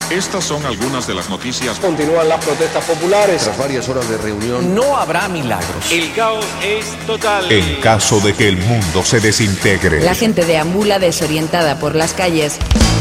Estas son algunas de las noticias. Continúan las protestas populares. Tras varias horas de reunión, no habrá milagros. El caos es total. En caso de que el mundo se desintegre. La gente deambula desorientada por las calles.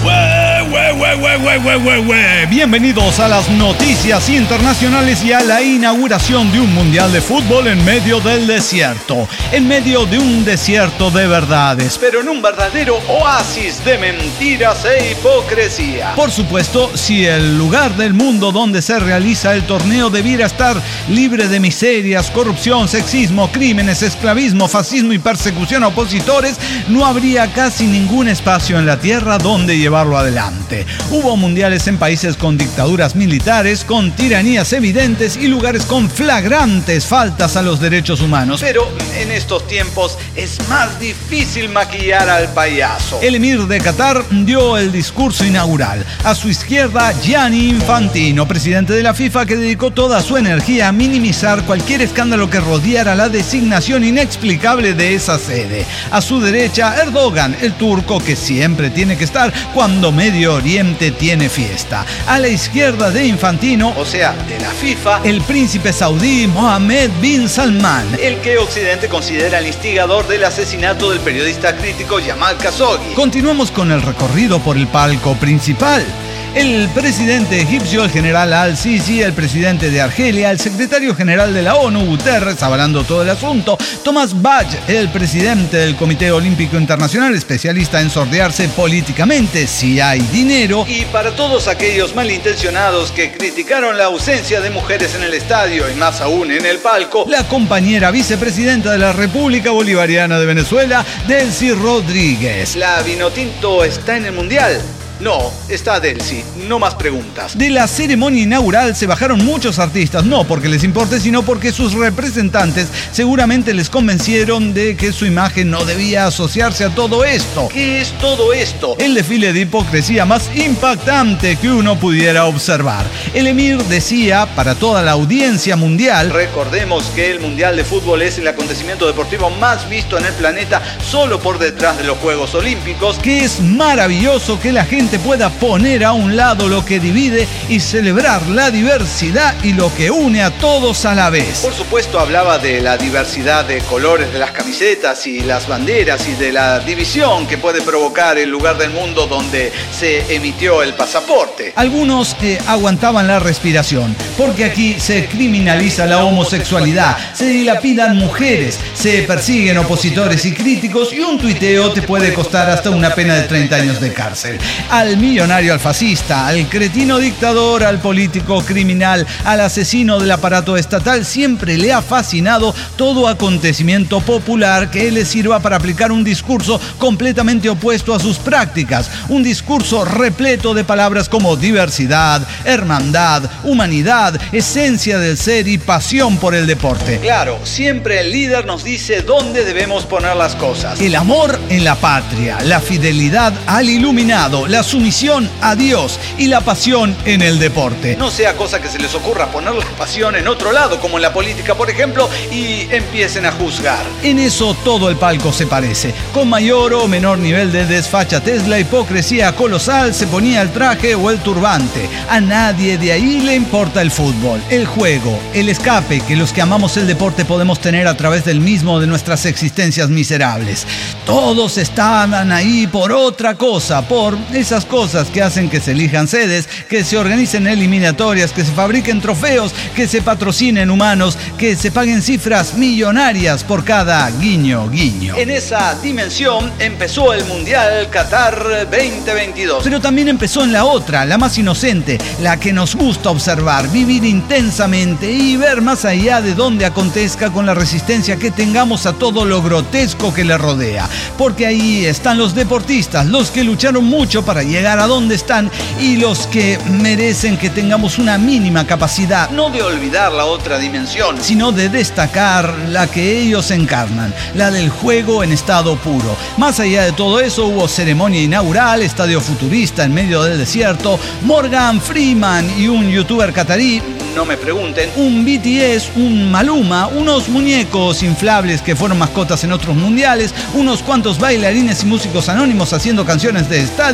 Bienvenidos a las noticias internacionales y a la inauguración de un mundial de fútbol en medio del desierto. En medio de un desierto de verdades, pero en un verdadero oasis de mentiras e hipocresía. Por supuesto, si el lugar del mundo donde se realiza el torneo debiera estar libre de miserias, corrupción, sexismo, crímenes, esclavismo, fascismo y persecución a opositores, no habría casi ningún espacio en la tierra donde llevarlo adelante. Hubo mundiales en países con dictaduras militares, con tiranías evidentes y lugares con flagrantes faltas a los derechos humanos. Pero en estos tiempos es más difícil maquillar al payaso. El emir de Qatar dio el discurso inaugural. A su izquierda, Gianni Infantino, presidente de la FIFA, que dedicó toda su energía a minimizar cualquier escándalo que rodeara la designación inexplicable de esa sede. A su derecha, Erdogan, el turco que siempre tiene que estar cuando Medio Oriente tiene fiesta. A la izquierda de Infantino, o sea, de la FIFA, el príncipe saudí Mohammed bin Salman, el que Occidente considera el instigador del asesinato del periodista crítico Jamal Khashoggi. Continuamos con el recorrido por el palco principal. El presidente egipcio, el general al-Sisi, el presidente de Argelia, el secretario general de la ONU, Guterres, avalando todo el asunto, Thomas Bach, el presidente del Comité Olímpico Internacional, especialista en sortearse políticamente si hay dinero, y para todos aquellos malintencionados que criticaron la ausencia de mujeres en el estadio y más aún en el palco, la compañera vicepresidenta de la República Bolivariana de Venezuela, Delcy Rodríguez. ¿La Vinotinto está en el Mundial? No, está Delcy, no más preguntas. De la ceremonia inaugural se bajaron muchos artistas, no porque les importe, sino porque sus representantes seguramente les convencieron de que su imagen no debía asociarse a todo esto. ¿Qué es todo esto? El desfile de hipocresía más impactante que uno pudiera observar. El emir decía para toda la audiencia mundial, recordemos que el Mundial de Fútbol es el acontecimiento deportivo más visto en el planeta, solo por detrás de los Juegos Olímpicos, que es maravilloso que la gente pueda poner a un lado lo que divide y celebrar la diversidad y lo que une a todos a la vez. Por supuesto hablaba de la diversidad de colores de las camisetas y las banderas y de la división que puede provocar el lugar del mundo donde se emitió el pasaporte. Algunos aguantaban la respiración, porque aquí se criminaliza la homosexualidad, se dilapidan mujeres, se persiguen opositores y críticos y un tuiteo te puede costar hasta una pena de 30 años de cárcel. Al millonario, al fascista, al cretino dictador, al político criminal, al asesino del aparato estatal, siempre le ha fascinado todo acontecimiento popular que le sirva para aplicar un discurso completamente opuesto a sus prácticas. Un discurso repleto de palabras como diversidad, hermandad, humanidad, esencia del ser y pasión por el deporte. Claro, siempre el líder nos dice dónde debemos poner las cosas. El amor en la patria, la fidelidad al iluminado, la sumisión a Dios y la pasión en el deporte. No sea cosa que se les ocurra poner la pasión en otro lado, como en la política, por ejemplo, y empiecen a juzgar. En eso todo el palco se parece. Con mayor o menor nivel de desfachatez, la hipocresía colosal se ponía el traje o el turbante. A nadie de ahí le importa el fútbol, el juego, el escape que los que amamos el deporte podemos tener a través del mismo de nuestras existencias miserables. Todos estaban ahí por otra cosa, por esas cosas que hacen que se elijan sedes, que se organicen eliminatorias, que se fabriquen trofeos, que se patrocinen humanos, que se paguen cifras millonarias por cada guiño. En esa dimensión empezó el Mundial Qatar 2022. Pero también empezó en la otra, la más inocente, la que nos gusta observar, vivir intensamente y ver más allá de donde acontezca con la resistencia que tengamos a todo lo grotesco que le rodea. Porque ahí están los deportistas, los que lucharon mucho para llegar a donde están y los que merecen que tengamos una mínima capacidad, no de olvidar la otra dimensión, sino de destacar la que ellos encarnan, la del juego en estado puro. Más allá de todo eso, hubo ceremonia inaugural, estadio futurista en medio del desierto, Morgan Freeman y un youtuber catarí, no me pregunten, un BTS, un Maluma, unos muñecos inflables que fueron mascotas en otros mundiales, unos cuantos bailarines y músicos anónimos haciendo canciones de estadio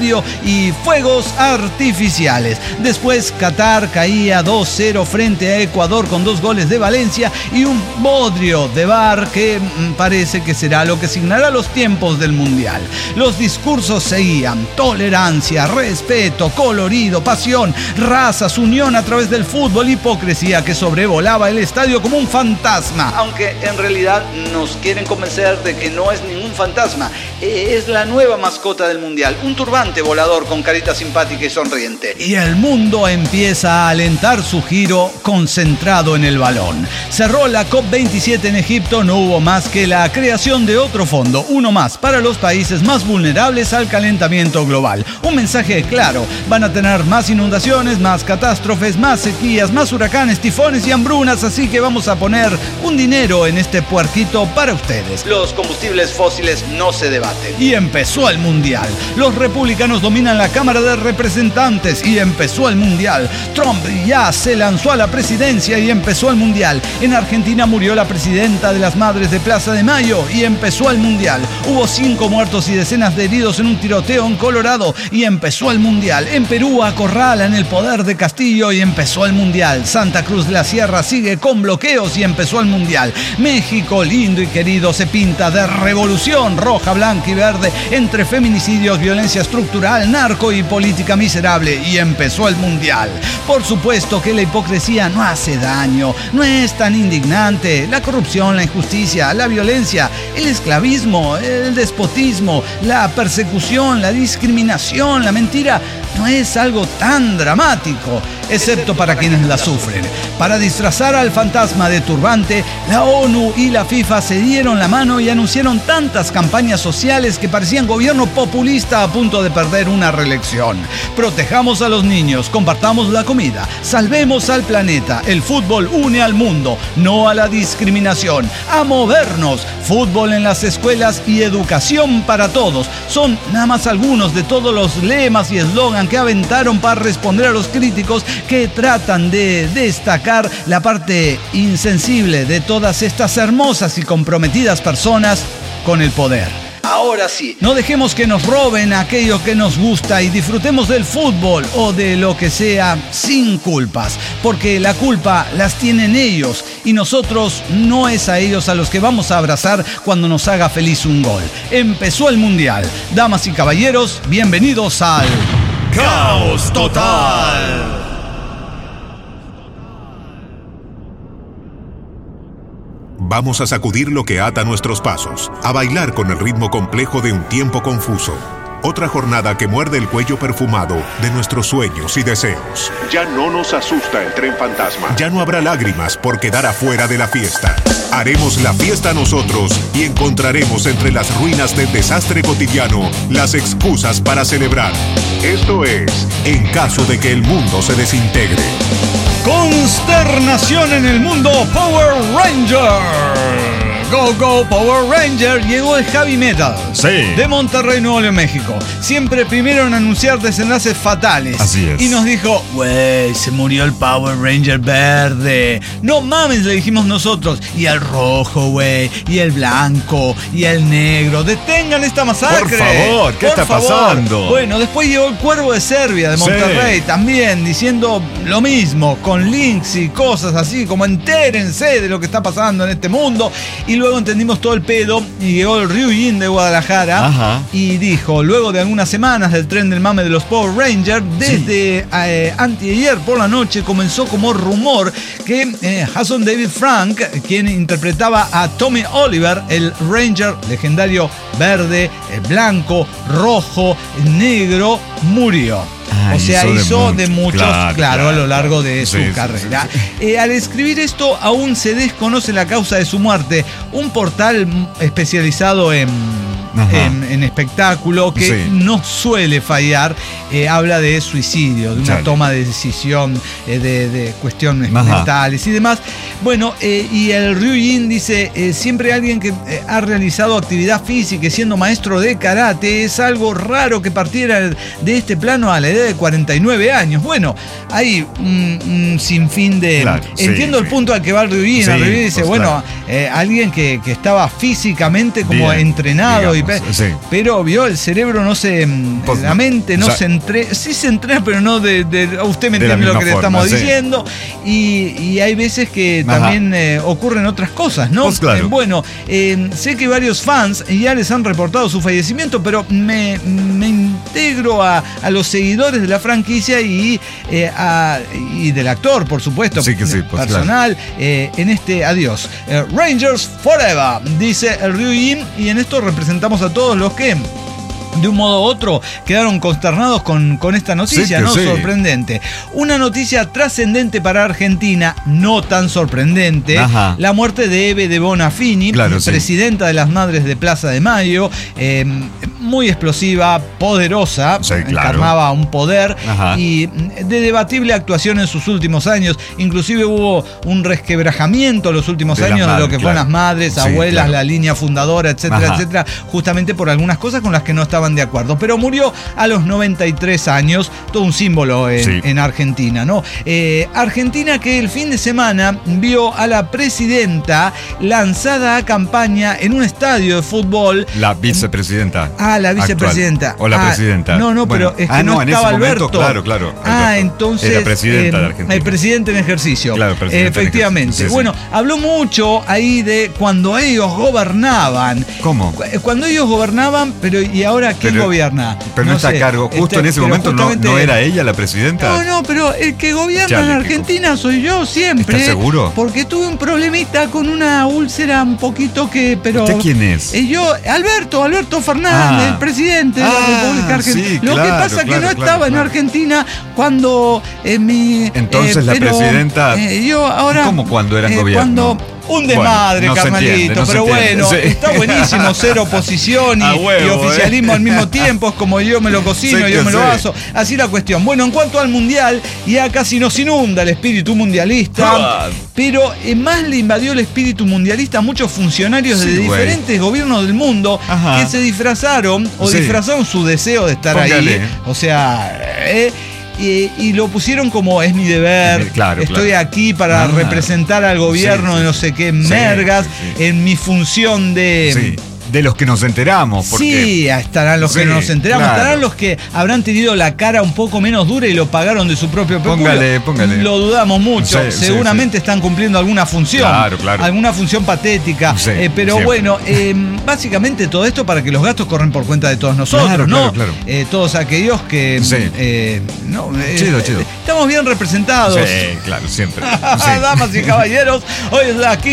y fuegos artificiales. Después Qatar caía 2-0 frente a Ecuador con 2 goles de Valencia y un bodrio de VAR que parece que será lo que signará los tiempos del Mundial. Los discursos seguían: tolerancia, respeto, colorido, pasión, razas, unión a través del fútbol, hipocresía que sobrevolaba el estadio como un fantasma. Aunque en realidad nos quieren convencer de que no es ningún fantasma, es la nueva mascota del Mundial, un turbante volador con carita simpática y sonriente. Y el mundo empieza a alentar su giro concentrado en el balón. Cerró la COP27 en Egipto, no hubo más que la creación de otro fondo, uno más para los países más vulnerables al calentamiento global. Un mensaje claro: van a tener más inundaciones, más catástrofes, más sequías, más huracanes, tifones y hambrunas, así que vamos a poner un dinero en este puerquito para ustedes. Los combustibles fósiles no se debaten. Y empezó el Mundial. Los republicanos dominan la Cámara de Representantes y empezó el Mundial. Trump ya se lanzó a la presidencia y empezó el Mundial. En Argentina murió la presidenta de las Madres de Plaza de Mayo y empezó el Mundial. Hubo 5 muertos y decenas de heridos en un tiroteo en Colorado y empezó el Mundial. En Perú acorralan el poder de Castillo y empezó el Mundial. Santa Cruz de la Sierra sigue con bloqueos y empezó el Mundial. México, lindo y querido, se pinta de revolución roja, blanca y verde entre feminicidios, violencia estructural, narco y política miserable y empezó el Mundial. Por supuesto que la hipocresía no hace daño, no es tan indignante. La corrupción, la injusticia, la violencia, el esclavismo, el despotismo, la persecución, la discriminación, la mentira no es algo tan dramático, excepto para quienes la sufren. Para disfrazar al fantasma de turbante, la ONU y la FIFA se dieron la mano y anunciaron tantas campañas sociales que parecían gobierno populista a punto de perder una reelección. Protejamos a los niños, compartamos la comida, salvemos al planeta. El fútbol une al mundo, no a la discriminación. A movernos, fútbol en las escuelas y educación para todos. Son nada más algunos de todos los lemas y eslogan que aventaron para responder a los críticos que tratan de destacar la parte insensible de todas estas hermosas y comprometidas personas con el poder. Ahora sí, no dejemos que nos roben aquello que nos gusta y disfrutemos del fútbol o de lo que sea sin culpas, porque la culpa las tienen ellos y nosotros no es a ellos a los que vamos a abrazar cuando nos haga feliz un gol. Empezó el Mundial. Damas y caballeros, bienvenidos al Caos Total. Vamos a sacudir lo que ata nuestros pasos, a bailar con el ritmo complejo de un tiempo confuso. Otra jornada que muerde el cuello perfumado de nuestros sueños y deseos. Ya no nos asusta el tren fantasma. Ya no habrá lágrimas por quedar afuera de la fiesta. Haremos la fiesta nosotros y encontraremos entre las ruinas del desastre cotidiano las excusas para celebrar. Esto es, en caso de que el mundo se desintegre. Consternación en el mundo Power Ranger. Go Go Power Ranger. Llegó el Heavy Metal, sí, de Monterrey, Nuevo León, México. Siempre primero en anunciar desenlaces fatales. Así es. Y nos dijo: güey, se murió el Power Ranger verde. No mames, le dijimos nosotros. Y el rojo, güey, y el blanco, y el negro. Detengan esta masacre. Por favor, ¿qué está pasando? Bueno, después llegó el Cuervo de Serbia, de Monterrey, sí, también diciendo lo mismo, con links y cosas así, como entérense de lo que está pasando en este mundo. Y luego entendimos todo el pedo y llegó el Ryujin de Guadalajara. Ajá. Y dijo, luego de algunas semanas del tren del mame de los Power Rangers, desde anteayer por la noche comenzó como rumor que Jason David Frank, quien interpretaba a Tommy Oliver, el Ranger legendario verde, blanco, rojo, negro, murió. O sea, hizo de muchos, claro, a lo largo de su carrera. Sí. Al escribir esto, aún se desconoce la causa de su muerte. Un portal especializado en espectáculo que no suele fallar, habla de suicidio, de una toma de decisión, de cuestiones mentales y demás. Bueno, y el Ryujin dice, siempre alguien que ha realizado actividad física y siendo maestro de karate, es algo raro que partiera de este plano a la edad de 49 años. Bueno, hay un sinfín de... Claro, entiendo el punto al que va el Ryujin. El Ryujin dice, pues, alguien que estaba físicamente como bien entrenado bien Sí. Pero vio, el cerebro no se... la mente no se entrena. Sí se entrena, pero no usted me entiende lo que le estamos diciendo. Y hay veces que también ocurren otras cosas, ¿no? Pues claro. Sé que varios fans ya les han reportado su fallecimiento, pero me integro a los seguidores de la franquicia y del actor, por supuesto, sí, pues, personal, en este adiós. Rangers Forever, dice el Ryujin, y en esto representamos a todos los que de un modo u otro quedaron consternados con esta noticia, ¿no? Sí. Sorprendente. Una noticia trascendente para Argentina, no tan sorprendente. Ajá. La muerte de Eve de Bonafini, presidenta de las Madres de Plaza de Mayo, muy explosiva, poderosa, encarnaba un poder y de debatible actuación en sus últimos años. Inclusive hubo un resquebrajamiento en los últimos años de lo que fueron las madres, abuelas, la línea fundadora, etcétera, etcétera, justamente por algunas cosas con las que no estaban de acuerdo. Pero murió a los 93 años, todo un símbolo en Argentina, ¿no? Argentina que el fin de semana vio a la presidenta lanzada a campaña en un estadio de fútbol. La vicepresidenta. La vicepresidenta. Actual. O la presidenta. No, pero es que no estaba Alberto. Claro. Entonces. Era presidenta de Argentina. El presidente en ejercicio. Claro, efectivamente. Sí. Habló mucho ahí de cuando ellos gobernaban. ¿Cómo? Cuando ellos gobernaban, ¿y ahora quién gobierna? Pero no está a cargo. Justo en ese momento no era ella la presidenta. No, pero el que gobierna en Argentina soy yo siempre. ¿Estás seguro? Porque tuve un problemita con una úlcera un poquito pero. ¿Usted quién es? Alberto Fernández, el presidente de la República Argentina. Sí, Lo que pasa es que no estaba en Argentina cuando Entonces la presidenta. ¿Cómo cuando era en gobierno? Un desmadre, carnalito, pero bueno, está buenísimo ser oposición y oficialismo al mismo tiempo, es como yo me lo cocino, yo me lo aso, así la cuestión. Bueno, en cuanto al mundial, ya casi nos inunda el espíritu mundialista, pero más le invadió el espíritu mundialista a muchos funcionarios de diferentes gobiernos del mundo que se disfrazaron su deseo de estar ahí, o sea... Y lo pusieron como es mi deber, estoy aquí para representar al gobierno de no sé qué mergas en mi función de los que nos enteramos. Sí, estarán los que no nos enteramos, estarán los que habrán tenido la cara un poco menos dura y lo pagaron de su propio peculio. Póngale. Lo dudamos mucho, seguramente están cumpliendo alguna función, alguna función patética, pero bueno, básicamente todo esto para que los gastos corren por cuenta de todos nosotros, ¿no? Todos aquellos que chido. Estamos bien representados. Sí, claro, siempre. Damas y caballeros, hoy es la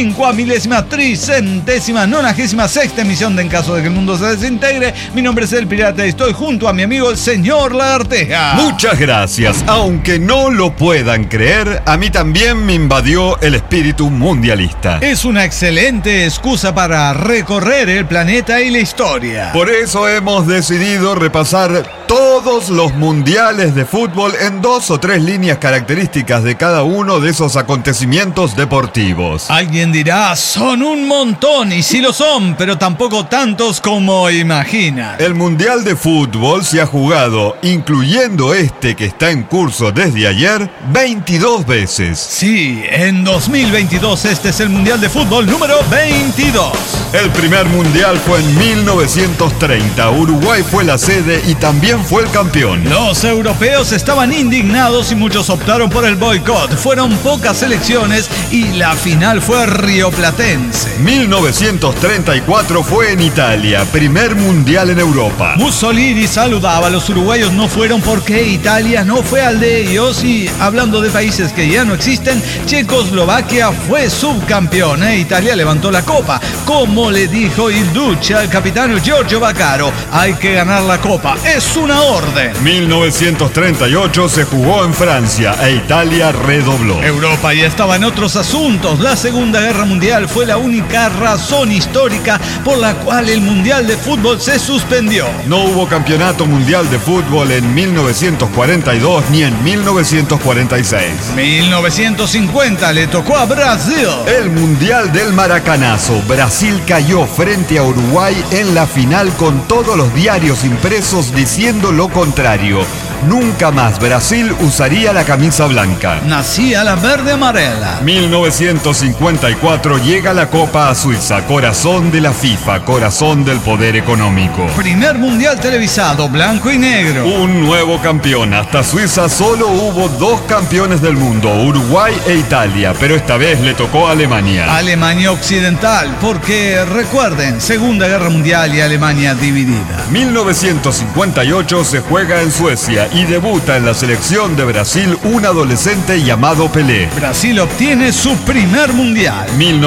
5.396ª emisión de En Caso de que el Mundo se Desintegre. Mi nombre es El Pirata y estoy junto a mi amigo el señor Lagarteja. Muchas gracias. Aunque no lo puedan creer, a mí también me invadió el espíritu mundialista. Es una excelente excusa para recorrer el planeta y la historia. Por eso hemos decidido repasar todos los mundiales de fútbol en 2 o 3 líneas características de cada uno de esos acontecimientos deportivos. Alguien dirá, son un montón, y sí lo son, pero tampoco tantos como imagina. El mundial de fútbol se ha jugado, incluyendo este que está en curso desde ayer, 22 veces. Sí, en 2022 este es el mundial de fútbol número 22. El primer mundial fue en 1930. Uruguay fue la sede y también fue el campeón. Los europeos estaban indignados y muchos optaron por el boicot. Fueron pocas elecciones y la final fue rioplatense. 1934 fue en Italia, primer mundial en Europa. Mussolini saludaba, los uruguayos no fueron porque Italia no fue al de ellos. Y hablando de países que ya no existen, Checoslovaquia fue subcampeón e Italia levantó la copa. Como le dijo il Duce al capitán Giorgio Baccaro, hay que ganar la copa, es una orden. 1938 se jugó en Francia e Italia redobló. Europa ya estaba en otros asuntos. La Segunda Guerra Mundial fue la única razón histórica por la cual el Mundial de Fútbol se suspendió. No hubo campeonato mundial de fútbol en 1942 ni en 1946. 1950 le tocó a Brasil. El Mundial del Maracanazo. Brasil cayó frente a Uruguay en la final con todos los diarios impresos diciendo lo contrario. nunca más Brasil usaría la camisa blanca. Nacía la verde amarela. 1954 llega la Copa a Suiza, corazón de la FIFA, corazón del poder económico. Primer mundial televisado, blanco y negro. Un nuevo campeón. Hasta Suiza solo hubo 2 campeones del mundo, Uruguay e Italia, pero esta vez le tocó a Alemania. Alemania Occidental, porque recuerden, Segunda Guerra Mundial y Alemania dividida. 1958 se juega en Suecia y debuta en la selección de Brasil un adolescente llamado Pelé. Brasil obtiene su primer mundial.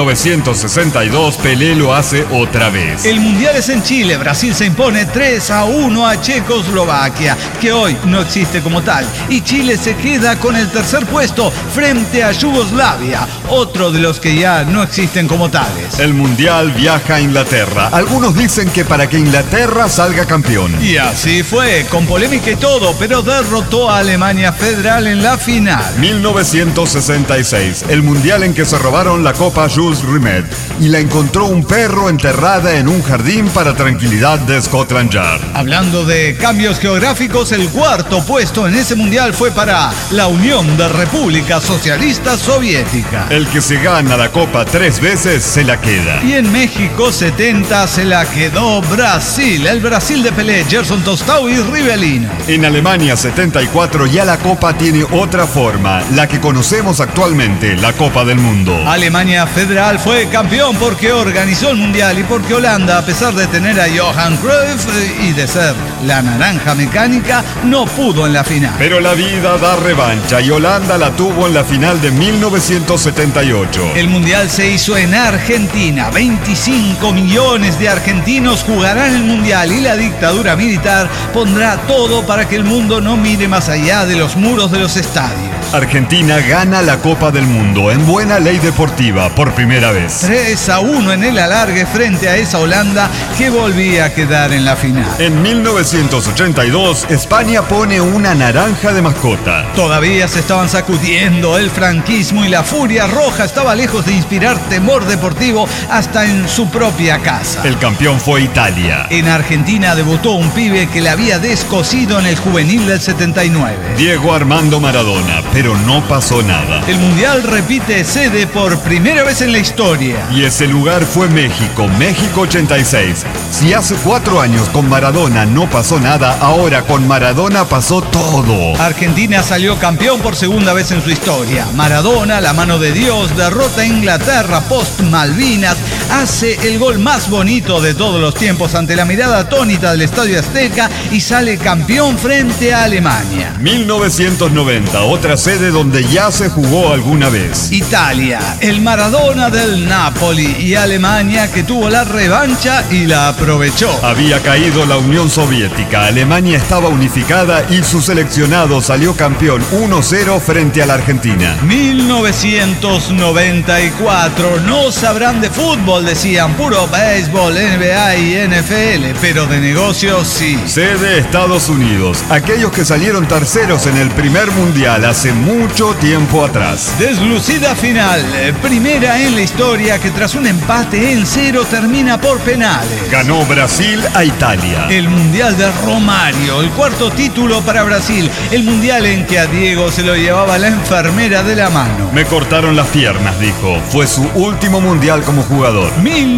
1962 Pelé lo hace otra vez. El mundial es en Chile. Brasil se impone 3-1 a Checoslovaquia, que hoy no existe como tal, y Chile se queda con el tercer puesto frente a Yugoslavia, otro de los que ya no existen como tales. El mundial viaja a Inglaterra. Algunos dicen que para que Inglaterra salga campeón. Y así fue, con polémica y todo, pero derrotó a Alemania Federal en la final. 1966, el mundial en que se robaron la Copa Jules Rimet y la encontró un perro enterrada en un jardín para tranquilidad de Scotland Yard. Hablando de cambios geográficos, el cuarto puesto en ese mundial fue para la Unión de Repúblicas Socialistas Soviéticas. El que se gana la Copa 3 veces se la queda. Y en México 70 se la quedó Brasil, el Brasil de Pelé, Gerson Tostão y Rivelino. En Alemania 74 ya la Copa tiene otra forma, la que conocemos actualmente, la Copa del Mundo. Alemania Federal fue campeón porque organizó el mundial y porque Holanda, a pesar de tener a Johan Cruyff y de ser la naranja mecánica, no pudo en la final. Pero la vida da revancha y Holanda la tuvo en la final de 1978. El mundial se hizo en Argentina. 25 millones de argentinos jugarán el mundial y la dictadura militar pondrá todo para que el mundo no mire más allá de los muros de los estadios. Argentina gana la Copa del Mundo en buena ley deportiva por primera vez. 3-1 en el alargue frente a esa Holanda que volvía a quedar en la final. En 1982, España pone una naranja de mascota. Todavía se estaban sacudiendo el franquismo y la furia roja estaba lejos de inspirar temor deportivo hasta en su propia casa. El campeón fue Italia. En Argentina debutó un pibe que le había descosido en el juvenil del 79. Diego Armando Maradona, pero no pasó nada. El mundial repite sede por primera vez en la historia. Y ese lugar fue México, México 86. Si hace 4 años con Maradona no pasó nada, ahora con Maradona pasó todo. Argentina salió campeón por segunda vez en su historia. Maradona, la mano de Dios, derrota a Inglaterra post Malvinas, hace el gol más bonito de todos los tiempos ante la mirada atónita del Estadio Azteca y sale campeón frente a Alemania. 1990, otra sede donde ya se jugó alguna vez. Italia, el Maradona del Napoli, y Alemania, que tuvo la revancha y la aprovechó. Había caído la Unión Soviética, Alemania estaba unificada y su seleccionado salió campeón 1-0 frente a la Argentina. 1994, no sabrán de fútbol, decían, puro béisbol, NBA y NFL, pero de negocios sí. Sede Estados Unidos, aquellos que salieron terceros en el primer mundial hace mucho tiempo atrás. Deslucida final, primera en la historia que tras un empate en 0 termina por penales. Ganó Brasil a Italia. El mundial de Romario, el cuarto título para Brasil, el mundial en que a Diego se lo llevaba la enfermera de la mano. Me cortaron las piernas, dijo. Fue su último mundial como jugador.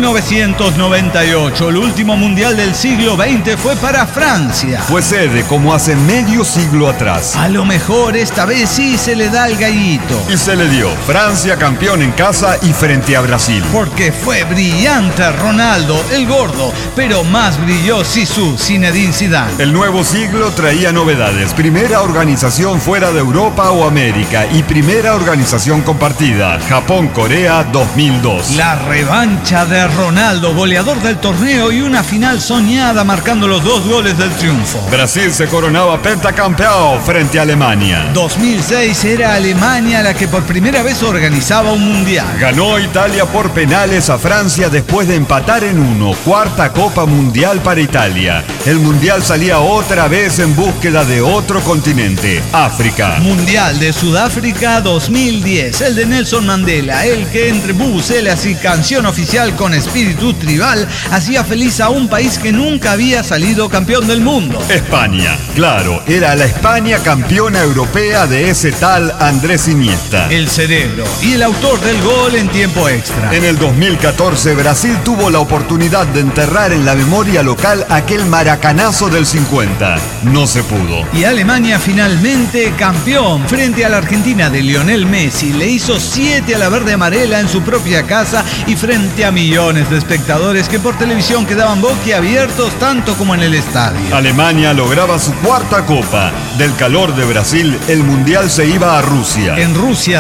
1998, el último mundial del siglo XX fue para Francia. Fue sede como hace medio siglo atrás. A lo mejor esta vez sí se le da el gallito. Y se le dio. Francia campeón en casa y frente a Brasil. Porque fue brillante Ronaldo, el gordo, pero más brilló Zizou, Zinedine Zidane. El nuevo siglo traía novedades. Primera organización fuera de Europa o América y primera organización compartida. Japón-Corea 2002. La revancha de Ronaldo, goleador del torneo, y una final soñada marcando los 2 goles del triunfo. Brasil se coronaba pentacampeón frente a Alemania. 2006 era Alemania la que por primera vez organizaba un mundial. Ganó Italia por penales a Francia después de empatar en 1. Cuarta Copa Mundial para Italia. El mundial salía otra vez en búsqueda de otro continente, África. Mundial de Sudáfrica 2010, el de Nelson Mandela, el que entre bubucelas y canción oficial con espíritu tribal hacía feliz a un país que nunca había salido campeón del mundo. España, claro. Claro, era la España campeona europea de ese tal Andrés Iniesta. El cerebro y el autor del gol en tiempo extra. En el 2014, Brasil tuvo la oportunidad de enterrar en la memoria local aquel maracanazo del 50. No se pudo. Y Alemania finalmente campeón frente a la Argentina de Lionel Messi. Le hizo 7 a la verde amarela en su propia casa y frente a millones de espectadores que por televisión quedaban boquiabiertos tanto como en el estadio. Alemania lograba su cuarta copa. Del calor de Brasil, el mundial se iba a Rusia. En Rusia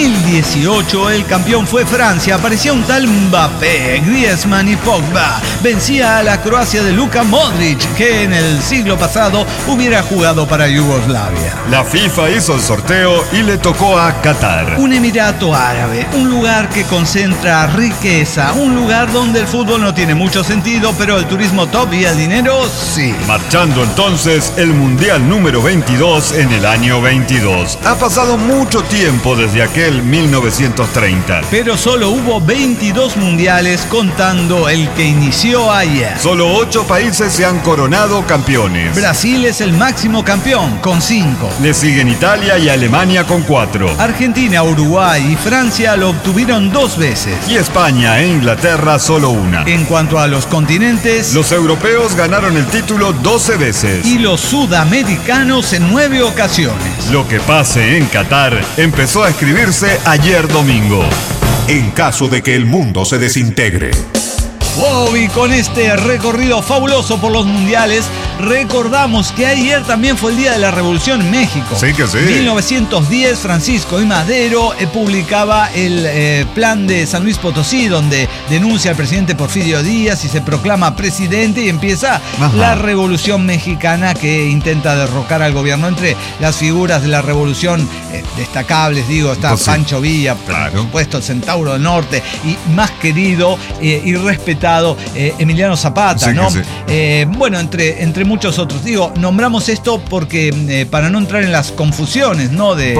2018 el campeón fue Francia. Aparecía un tal Mbappé, Griezmann y Pogba. Vencía a la Croacia de Luka Modric, que en el siglo pasado hubiera jugado para Yugoslavia. La FIFA hizo el sorteo y le tocó a Qatar. Un emirato árabe, un lugar que concentra riqueza, un lugar donde el fútbol no tiene mucho sentido, pero el turismo top y el dinero sí. Marchando entonces el mundial número 22 en el año 22. Ha pasado mucho tiempo desde aquel 1930. Pero solo hubo 22 mundiales contando el que inició ayer. Solo 8 países se han coronado campeones. Brasil es el máximo campeón con 5. Le siguen Italia y Alemania con 4. Argentina, Uruguay y Francia lo obtuvieron 2 veces. Y España e Inglaterra solo 1. En cuanto a los continentes, los europeos ganaron el título 12 veces. Y los sudamericanos en 9 ocasiones. Lo que pase en Qatar empezó a escribirse ayer domingo. En caso de que el mundo se desintegre. Wow, y con este recorrido fabuloso por los mundiales, recordamos que ayer también fue el Día de la Revolución en México. Sí que sí. 1910, Francisco I. Madero publicaba el plan de San Luis Potosí, donde denuncia al presidente Porfirio Díaz y se proclama presidente y empieza la Revolución Mexicana que intenta derrocar al gobierno. Entre las figuras de la revolución destacables, está pues sí. Pancho Villa, claro. Por supuesto el Centauro del Norte y más querido y respetado Emiliano Zapata, sí, ¿no? Sí. Bueno, entre muchos otros. Nombramos esto porque para no entrar en las confusiones, ¿no? De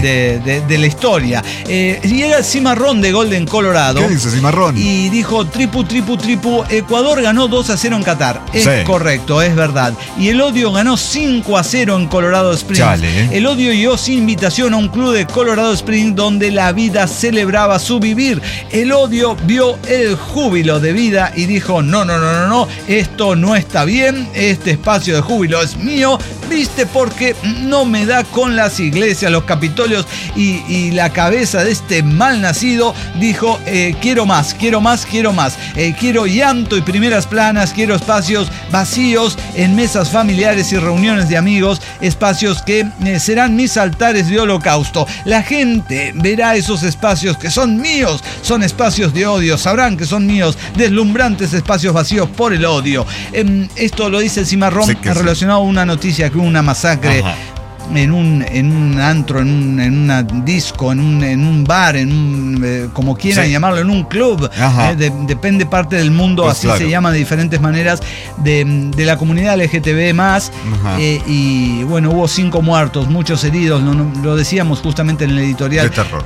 la historia. Y era el cimarrón de Golden Colorado. ¿Qué dice cimarrón? Y dijo tripu, Ecuador ganó 2-0 en Qatar. Es correcto, es verdad. Y el Odio ganó 5-0 en Colorado Springs. Chale, El Odio llegó sin invitación a un club de Colorado Springs donde la vida celebraba su vivir. El Odio vio el júbilo de vida y dijo, no, esto no está bien, este espacio de júbilo es mío, ¿viste? Porque no me da con las iglesias, los capitolios y la cabeza de este malnacido dijo, quiero más, quiero llanto y primeras planas, quiero espacios vacíos en mesas familiares y reuniones de amigos, espacios que serán mis altares de holocausto. La gente verá esos espacios que son míos, son espacios de odio, sabrán que son míos, deslumbrantes espacios vacíos por el odio. Esto lo dice el cimarrón relacionado a una noticia que hubo una masacre. En un antro, en una disco, en un bar, como quieran llamarlo, en un club, depende parte del mundo, pues así claro. Se llama de diferentes maneras, de la comunidad LGTB+, y bueno, hubo 5 muertos, muchos heridos, lo decíamos justamente en el editorial,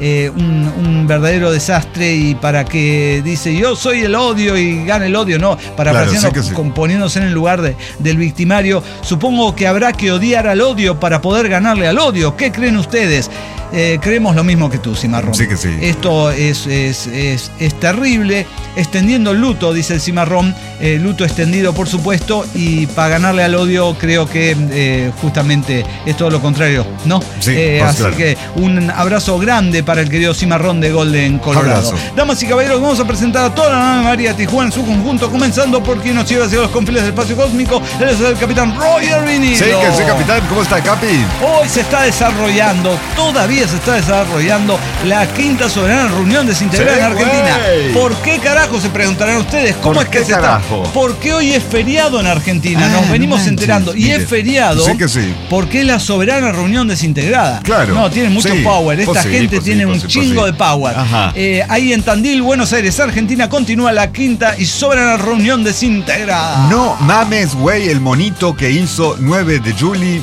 un verdadero desastre, y para que dice, yo soy el odio y gana el odio, no, poniéndose en el lugar del victimario, supongo que habrá que odiar al odio para poder ganarle al odio. ¿Qué creen ustedes? Creemos lo mismo que tú, Cimarrón. Sí que sí. Esto es terrible. Extendiendo el luto, dice el Cimarrón. Luto extendido, por supuesto. Y para ganarle al odio, creo que justamente es todo lo contrario, ¿no? Sí, así claro. que un abrazo grande para el querido Cimarrón de Golden Colorado. Abrazo. Damas y caballeros, vamos a presentar a toda la nave María Tijuana en su conjunto, comenzando por quien nos lleva hacia los confines del espacio cósmico. Él es el capitán Roger Vinilo. Sí, que sí, capitán. ¿Cómo está, Capi? Hoy se está desarrollando, todavía se está desarrollando la quinta soberana reunión desintegrada en Argentina. Wey. ¿Por qué carajo? Se preguntarán ustedes. ¿Cómo es que se está? Porque hoy es feriado en Argentina, nos venimos enterando. Y es feriado porque es la soberana reunión desintegrada. Claro. No, tiene mucho power. Esta gente tiene un chingo de power. Ahí en Tandil, Buenos Aires, Argentina, continúa la quinta y soberana reunión desintegrada. No mames, güey, el monito que hizo 9 de julio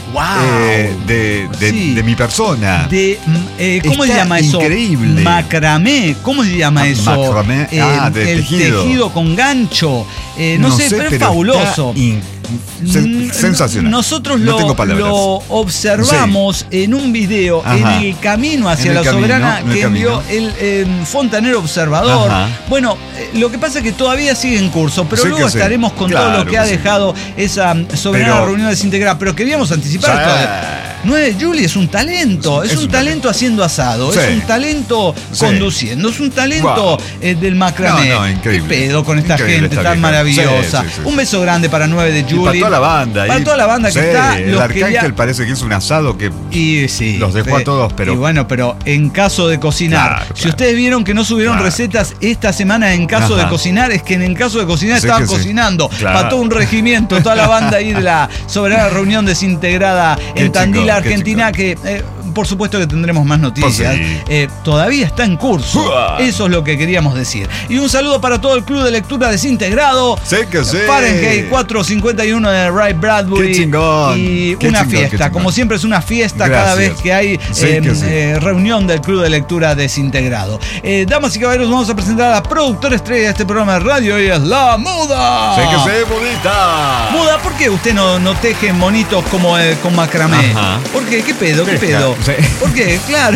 de mi persona. ¿Cómo se llama eso? Increíble. Macramé. ¿Cómo se llama eso? Macramé. El tejido con gancho. No sé, pero es fabuloso. sensacional. Nosotros no tengo palabras. lo observamos en un video en el camino hacia la Soberana que envió el Fontanero Observador. Ajá. Bueno, lo que pasa es que todavía sigue en curso, pero luego estaremos con todo lo que ha dejado esa Soberana reunión desintegrada. Pero queríamos anticipar esto. 9 de Juli es un talento, es un talento haciendo asado, es un talento conduciendo, es un talento del macramé. Increíble. ¿Qué pedo con esta gente tan maravillosa? Un beso grande para 9 de Juli. Para toda la banda. Para toda la banda que está. El Arcángel parece que es un asado que los dejó a todos, pero... Y bueno, pero en caso de cocinar, si ustedes vieron que no subieron recetas esta semana en caso de cocinar, es que en caso de cocinar estaban cocinando. Para todo un regimiento, toda la banda ahí de la Soberana Reunión Desintegrada en Tandil, Argentina, que por supuesto que tendremos más noticias. Todavía está en curso. Eso es lo que queríamos decir. Y un saludo para todo el Club de Lectura Desintegrado. Fahrenheit 451 de Ray Bradbury. Qué chingón. Y una fiesta. Como siempre es una fiesta cada vez que hay reunión del Club de Lectura Desintegrado. Damas y caballeros, vamos a presentar a la productora estrella de este programa de radio y es la Muda. Mudita. Muda, ¿por qué usted no teje monitos como con macramé? ¿Por qué? ¿Qué pedo? ¿Qué pedo? ¿Por qué? Claro.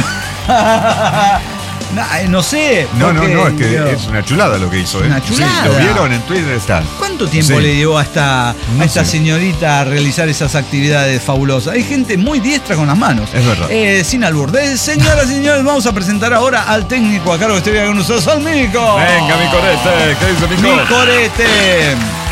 No sé. No, es que es una chulada lo que hizo. Una chulada. Sí, lo vieron en Twitter, está. ¿Cuánto tiempo le llevó a esta señorita a realizar esas actividades fabulosas? Hay gente muy diestra con las manos. Es verdad. Sin albur. Señoras y señores, vamos a presentar ahora al técnico a cargo de este video con nosotros, al Mico. Venga, mi corete. ¿Qué dice Mico? Mi corete.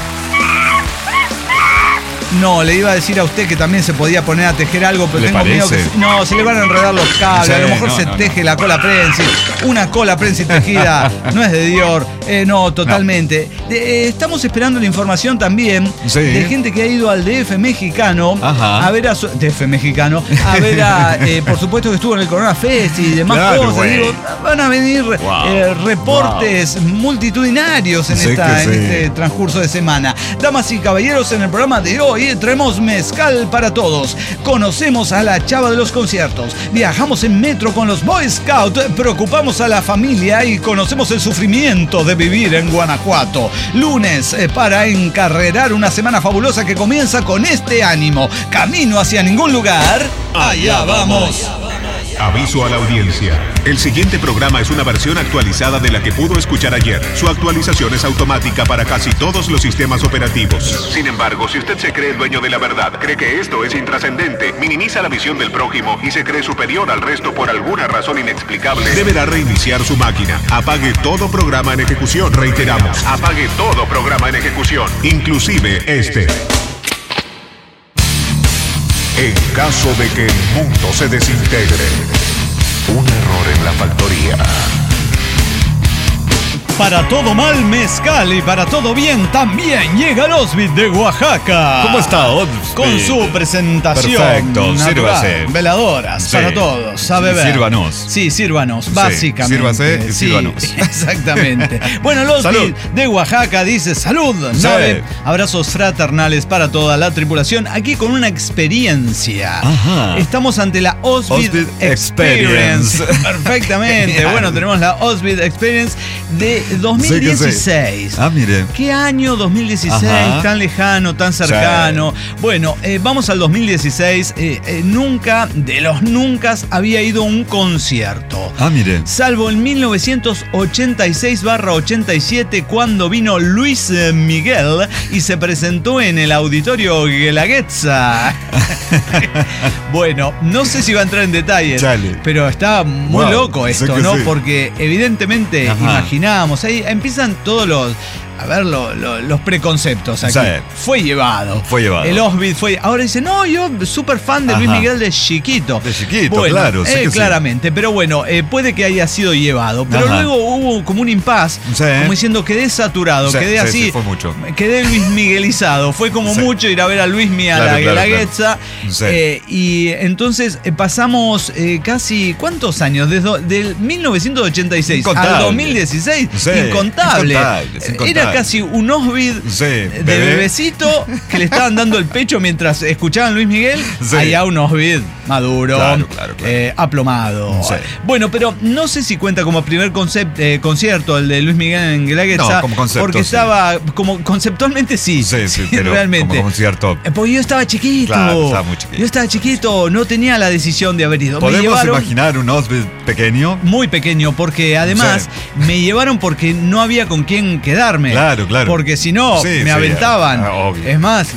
No, le iba a decir a usted que también se podía poner a tejer algo, pero tengo miedo que... No, se le van a enredar los cables. A lo mejor se teje la cola prensil. Una cola prensil tejida no es de Dior. No, totalmente. Estamos esperando la información también de gente que ha ido al DF mexicano a ver a DF mexicano a ver a... por supuesto que estuvo en el Corona Fest y demás cosas. Digo, van a venir reportes multitudinarios en este transcurso de semana. Damas y caballeros, en el programa de hoy traemos mezcal para todos. Conocemos a la chava de los conciertos. Viajamos en metro con los Boy Scouts. Preocupamos a la familia y conocemos el sufrimiento de vivir en Guanajuato. Lunes para encarrerar una semana fabulosa que comienza con este ánimo. Camino hacia ningún lugar. Allá vamos. Aviso a la audiencia. El siguiente programa es una versión actualizada de la que pudo escuchar ayer. Su actualización es automática para casi todos los sistemas operativos. Sin embargo, si usted se cree el dueño de la verdad, cree que esto es intrascendente, minimiza la visión del prójimo y se cree superior al resto por alguna razón inexplicable, deberá reiniciar su máquina. Apague todo programa en ejecución. Reiteramos, apague todo programa en ejecución, inclusive este. En caso de que el mundo se desintegre, un error en la factoría. Para todo mal, mezcal, y para todo bien también llega el Osbit de Oaxaca. ¿Cómo está, Osbit? Con su presentación. Perfecto, sírvase. Veladoras para todos, a beber. Sírvanos. Sí, sírvanos, básicamente. Sírvase y sírvanos. Exactamente. Bueno, el Osbit de Oaxaca dice salud. Nave. Abrazos fraternales para toda la tripulación. Aquí con una experiencia. Estamos ante la Osbit Experience. Perfectamente. Bueno, tenemos la Osbit Experience de 2016. Mire. ¿Qué año 2016? Tan lejano, tan cercano. Bueno, vamos al 2016. Nunca, de los nunca, había ido a un concierto. Mire. Salvo en 1986/87, cuando vino Luis Miguel y se presentó en el Auditorio Guelaguetza. Bueno, no sé si va a entrar en detalles, pero está muy loco esto, ¿no? Porque evidentemente imaginábamos, ahí empiezan todos los preconceptos aquí. Fue llevado. El Osbit fue... Ahora dice, no, yo súper fan de Luis Miguel de chiquito. De chiquito, bueno, claro. Claramente, pero bueno, puede que haya sido llevado. Pero luego hubo como un impasse, como diciendo, quedé saturado, quedé así. Fue mucho. Quedé Luis Miguelizado. Fue como mucho ir a ver a Luis Miguel a la Guelaguetza. Y entonces pasamos casi, ¿cuántos años? Desde 1986 al 2016. Incontable. Era Era casi un Osvid de bebecito que le estaban dando el pecho mientras escuchaban Luis Miguel. Sí. Allá un Osvid maduro, claro. Aplomado. Sí. Bueno, pero no sé si cuenta como primer concierto el de Luis Miguel en Guelaguetza. No, como concepto, porque estaba como conceptualmente sí. Sí, pero realmente. Como concierto. Porque yo estaba chiquito. Claro, estaba muy chiquito. Yo estaba chiquito, no tenía la decisión de haber ido. ¿Podemos imaginar un Osvid pequeño? Muy pequeño, porque además me llevaron porque no había con quién quedarme. Claro. Porque si no, me aventaban. Obvio. Es más,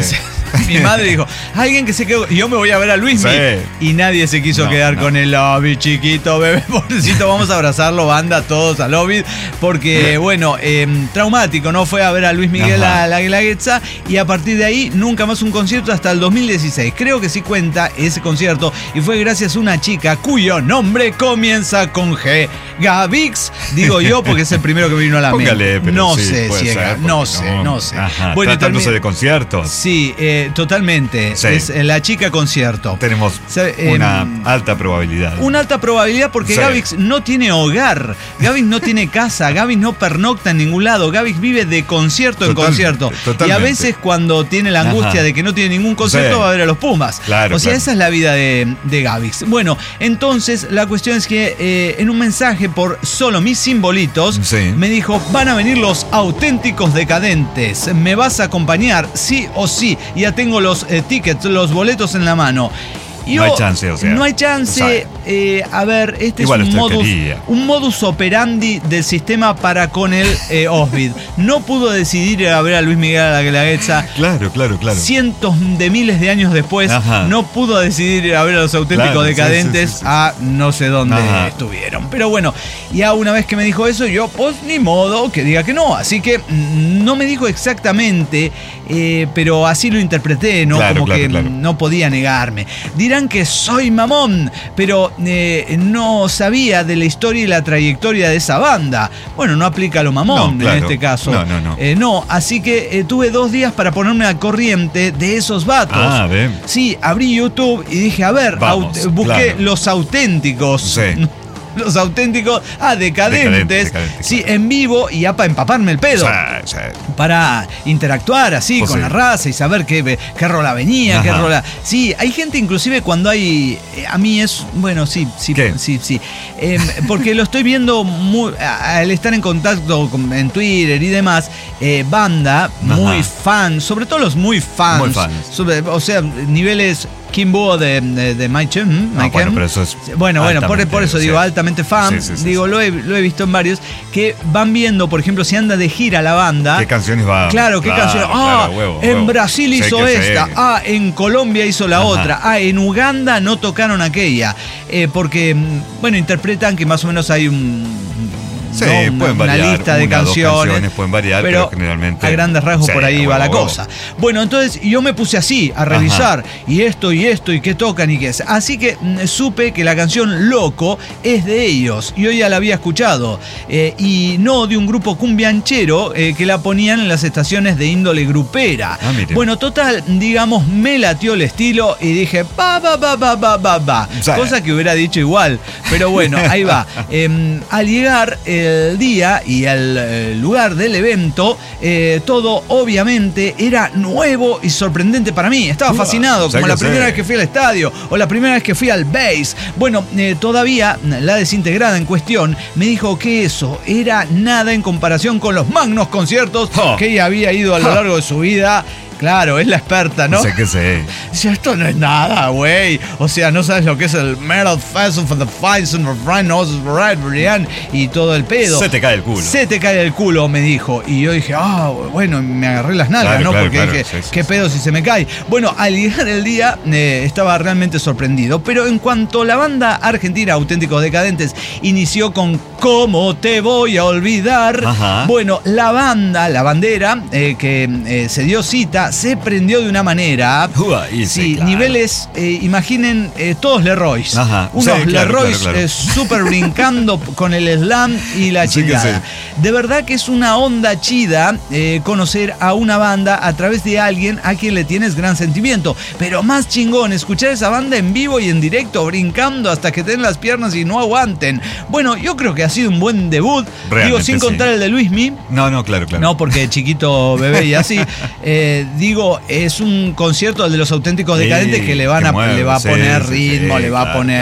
mi madre dijo, alguien que se quedó, yo me voy a ver a Luismi. Y nadie se quiso quedar con el Osvid, chiquito, bebé, pobrecito, vamos a abrazarlo, banda, todos al Osvid, porque bueno, traumático, ¿no? Fue a ver a Luis Miguel a la Guelaguetza y a partir de ahí nunca más un concierto hasta el 2016. Creo que sí cuenta ese concierto y fue gracias a una chica cuyo nombre comienza con G. Gavix, digo yo, porque es el primero que me vino a la mente. No sé si es no sé. Bueno, tratándose de conciertos. Sí, totalmente. Sí. Es la chica concierto. Tenemos una alta probabilidad. Una alta probabilidad porque Gavix no tiene hogar. Gavix no tiene casa. Gavix no pernocta en ningún lado. Gavix vive de concierto en concierto. Totalmente. Y a veces cuando tiene la angustia de que no tiene ningún concierto va a ver a los Pumas. Claro, esa es la vida de Gavix. Bueno, entonces la cuestión es que en un mensaje por solo mis simbolitos me dijo, van a venir los auténticos decadentes. ¿Me vas a acompañar? Sí o sí. Ya tengo los tickets, los boletos en la mano. No hay chance, o sea. No hay chance. A ver, este igual es un modus operandi del sistema para con el Osvid. No pudo decidir ir a ver a Luis Miguel a la Guelaguetza. Claro. Cientos de miles de años después, no pudo decidir ir a ver a los auténticos decadentes a no sé dónde estuvieron. Pero bueno, ya una vez que me dijo eso, yo, pues ni modo que diga que no. Así que no me dijo exactamente, pero así lo interpreté, ¿no? Como que no podía negarme. Dirán que soy mamón, pero no sabía de la historia y la trayectoria de esa banda. Bueno, no aplica lo mamón en este caso. No, así que tuve 2 días para ponerme al corriente de esos vatos. Sí, abrí YouTube y dije, a ver, busqué los auténticos. Sí. Los auténticos, decadentes. Sí, en vivo y ya para empaparme el pedo. Para interactuar así con la raza y saber qué rola venía, qué rola. Sí, hay gente inclusive cuando hay. A mí es. Bueno, sí. Porque lo estoy viendo al estar en contacto en Twitter y demás. Banda muy fan, sobre todo los muy fans. Muy fans. O sea, niveles. Kimbo de Mike Chem. Bueno, pero eso es. Bueno, por eso digo altamente fan. Digo, lo he visto en varios que van viendo, por ejemplo, si anda de gira la banda. ¿Qué canciones va? Claro, qué canciones. En Brasil hizo esta. En Colombia hizo la otra. En Uganda no tocaron aquella. Porque, bueno, interpretan que más o menos hay pueden variar, una lista de canciones pueden variar, pero generalmente a grandes rasgos por ahí va la cosa. Bueno, entonces yo me puse así a revisar y esto y qué tocan y qué es. Así que supe que la canción Loco es de ellos. Yo ya la había escuchado y no de un grupo cumbianchero que la ponían en las estaciones de índole grupera. Bueno, total, digamos, me latió el estilo y dije va. Cosa que hubiera dicho igual, pero bueno, ahí va. Al llegar el día y el lugar del evento, todo obviamente era nuevo y sorprendente para mí. Estaba fascinado, como la primera vez que fui al estadio o la primera vez que fui al base. Bueno, todavía la desintegrada en cuestión me dijo que eso era nada en comparación con los magnos conciertos que ella había ido a lo largo de su vida. Claro, es la experta, ¿no? Sé. Si esto no es nada, güey. O sea, no sabes lo que es el Metal Festival for the Fights and Refrain y todo el pedo. Se te cae el culo. Me dijo. Y yo dije, bueno, me agarré las nalgas, ¿no? Porque dije, ¿qué pedo si se me cae? Bueno, al llegar el día estaba realmente sorprendido. Pero en cuanto la banda argentina Auténticos Decadentes inició con ¿Cómo te voy a olvidar? Bueno, la bandera que se dio cita música se prendió de una manera. Sí, claro. Niveles, imaginen todos Leroys. Ajá. Unos Sí, claro, Leroys claro. súper brincando con el slam y la chingada. Sí. De verdad que es una onda chida conocer a una banda a través de alguien a quien le tienes gran sentimiento. Pero más chingón, escuchar esa banda en vivo y en directo, brincando hasta que te den las piernas y no aguanten. Bueno, yo creo que ha sido un buen debut. Realmente, digo, sin contar el de Luismi. No, claro. No, porque chiquito, bebé y así. Digo, es un concierto de los Auténticos Decadentes que le va a poner ritmo, le va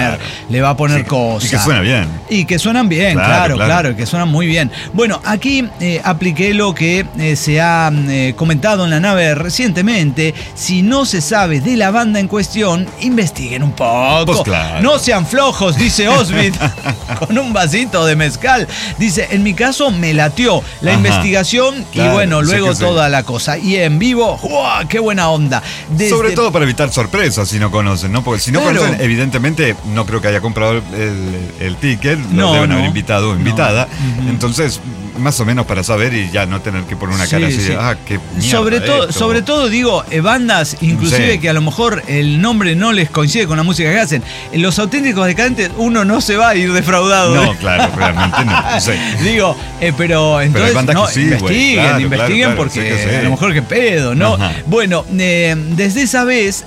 a poner cosas. Y que suena bien. Y que suenan bien, claro, que suenan muy bien. Bueno, aquí apliqué lo que se ha comentado en la nave recientemente. Si no se sabe de la banda en cuestión, investiguen un poco. Pues claro. No sean flojos, dice Osbit, con un vasito de mezcal. Dice, en mi caso me latió la investigación claro, y bueno, luego sí. toda la cosa. Y en vivo, ¡wow! ¡Qué buena onda! Sobre todo para evitar sorpresas si no conocen, ¿no? Porque si no conocen, evidentemente no creo que haya comprado el ticket, lo deben haber invitado o invitada. Entonces, más o menos para saber y ya no tener que poner una cara así de, qué mierda. Sobre todo digo, bandas inclusive que a lo mejor el nombre no les coincide con la música que hacen. En Los Auténticos Decadentes uno no se va a ir defraudado. No, claro, realmente no. Sí. Digo, pero entonces no, sí, investiguen porque a lo mejor que pedo, ¿no? Ajá. Bueno, desde esa vez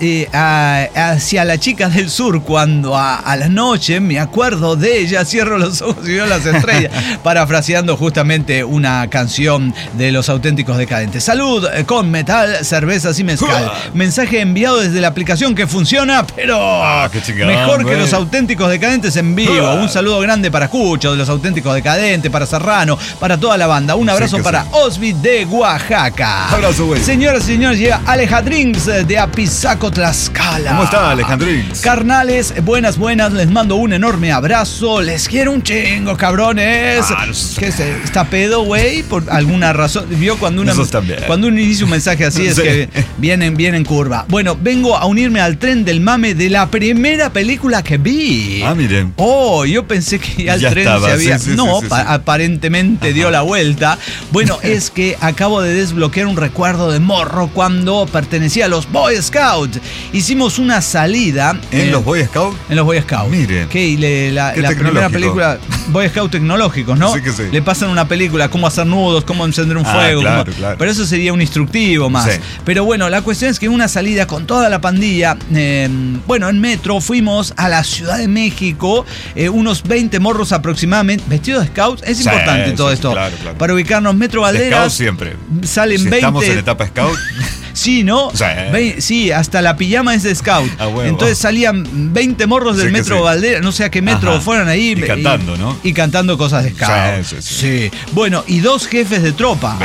hacia la chica del sur, cuando a la noche me acuerdo de ella, cierro los ojos y veo las estrellas, parafraseando justamente una canción de Los Auténticos Decadentes. Salud con metal, cervezas y mezcal. Mensaje enviado desde la aplicación que funciona, pero qué chingón, mejor que Los Auténticos Decadentes en vivo. Un saludo grande para Cucho de Los Auténticos Decadentes, para Serrano, para toda la banda. Un abrazo para Osbit de Oaxaca. Abrazo, güey. Señoras y señores, llega Alejandrins de Apizaco, Tlaxcala. ¿Cómo está, Alejandrins? Carnales, buenas, les mando un enorme abrazo. Les quiero un chingo, cabrones. ¿Qué es? ¿Está pedo, güey? Por alguna razón. Vio cuando uno inicia un mensaje así es que viene en curva. Bueno, vengo a unirme al tren del mame de la primera película que vi. Miren. Yo pensé que ya el tren estaba, se había... sí, aparentemente dio la vuelta. Bueno, es que acabo de desbloquear un recuerdo de morro cuando pertenecía a los Boy Scouts. Hicimos una salida... ¿En los Boy Scouts? En los Boy Scouts. Miren. La primera película, Boy Scouts tecnológicos, ¿no? Sí que sí. Le pasan una película, cómo hacer nudos, cómo encender un fuego. Claro. Pero eso sería un instructivo más. Sí. Pero bueno, la cuestión es que una salida con toda la pandilla, en metro, fuimos a la Ciudad de México, unos 20 morros aproximadamente, vestidos de scouts. Es importante todo esto. Claro. Para ubicarnos, Metro Valderas. Scouts siempre. Salen 20. Estamos en etapa scout. Sí, ¿no? Sí, hasta la pijama es de scout. Entonces salían 20 morros del Metro Valderas, no sé a qué metro fueron ahí. Y cantando, ¿no? Y cantando cosas de scout. Sí. Bueno, y 2 jefes de tropa.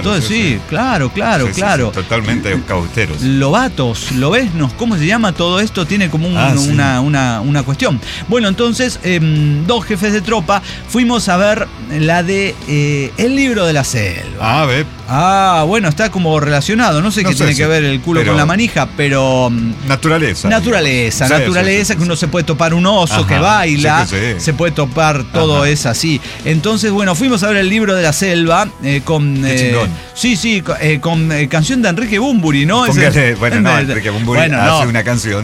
Claro. Totalmente scouteros. Lobatos, lobesnos, ¿cómo se llama todo esto? Tiene como una cuestión. Bueno, entonces, 2 jefes de tropa, fuimos a ver la de El Libro de la Selva. Bueno, está como relacionado. No sé qué tiene que ver el culo con la manija, pero... Naturaleza, que uno se puede topar un oso que baila, se puede topar todo es así. Entonces, bueno, fuimos a ver El Libro de la Selva con... con canción de Enrique Bunbury, ¿no? Enrique Bunbury hace una canción.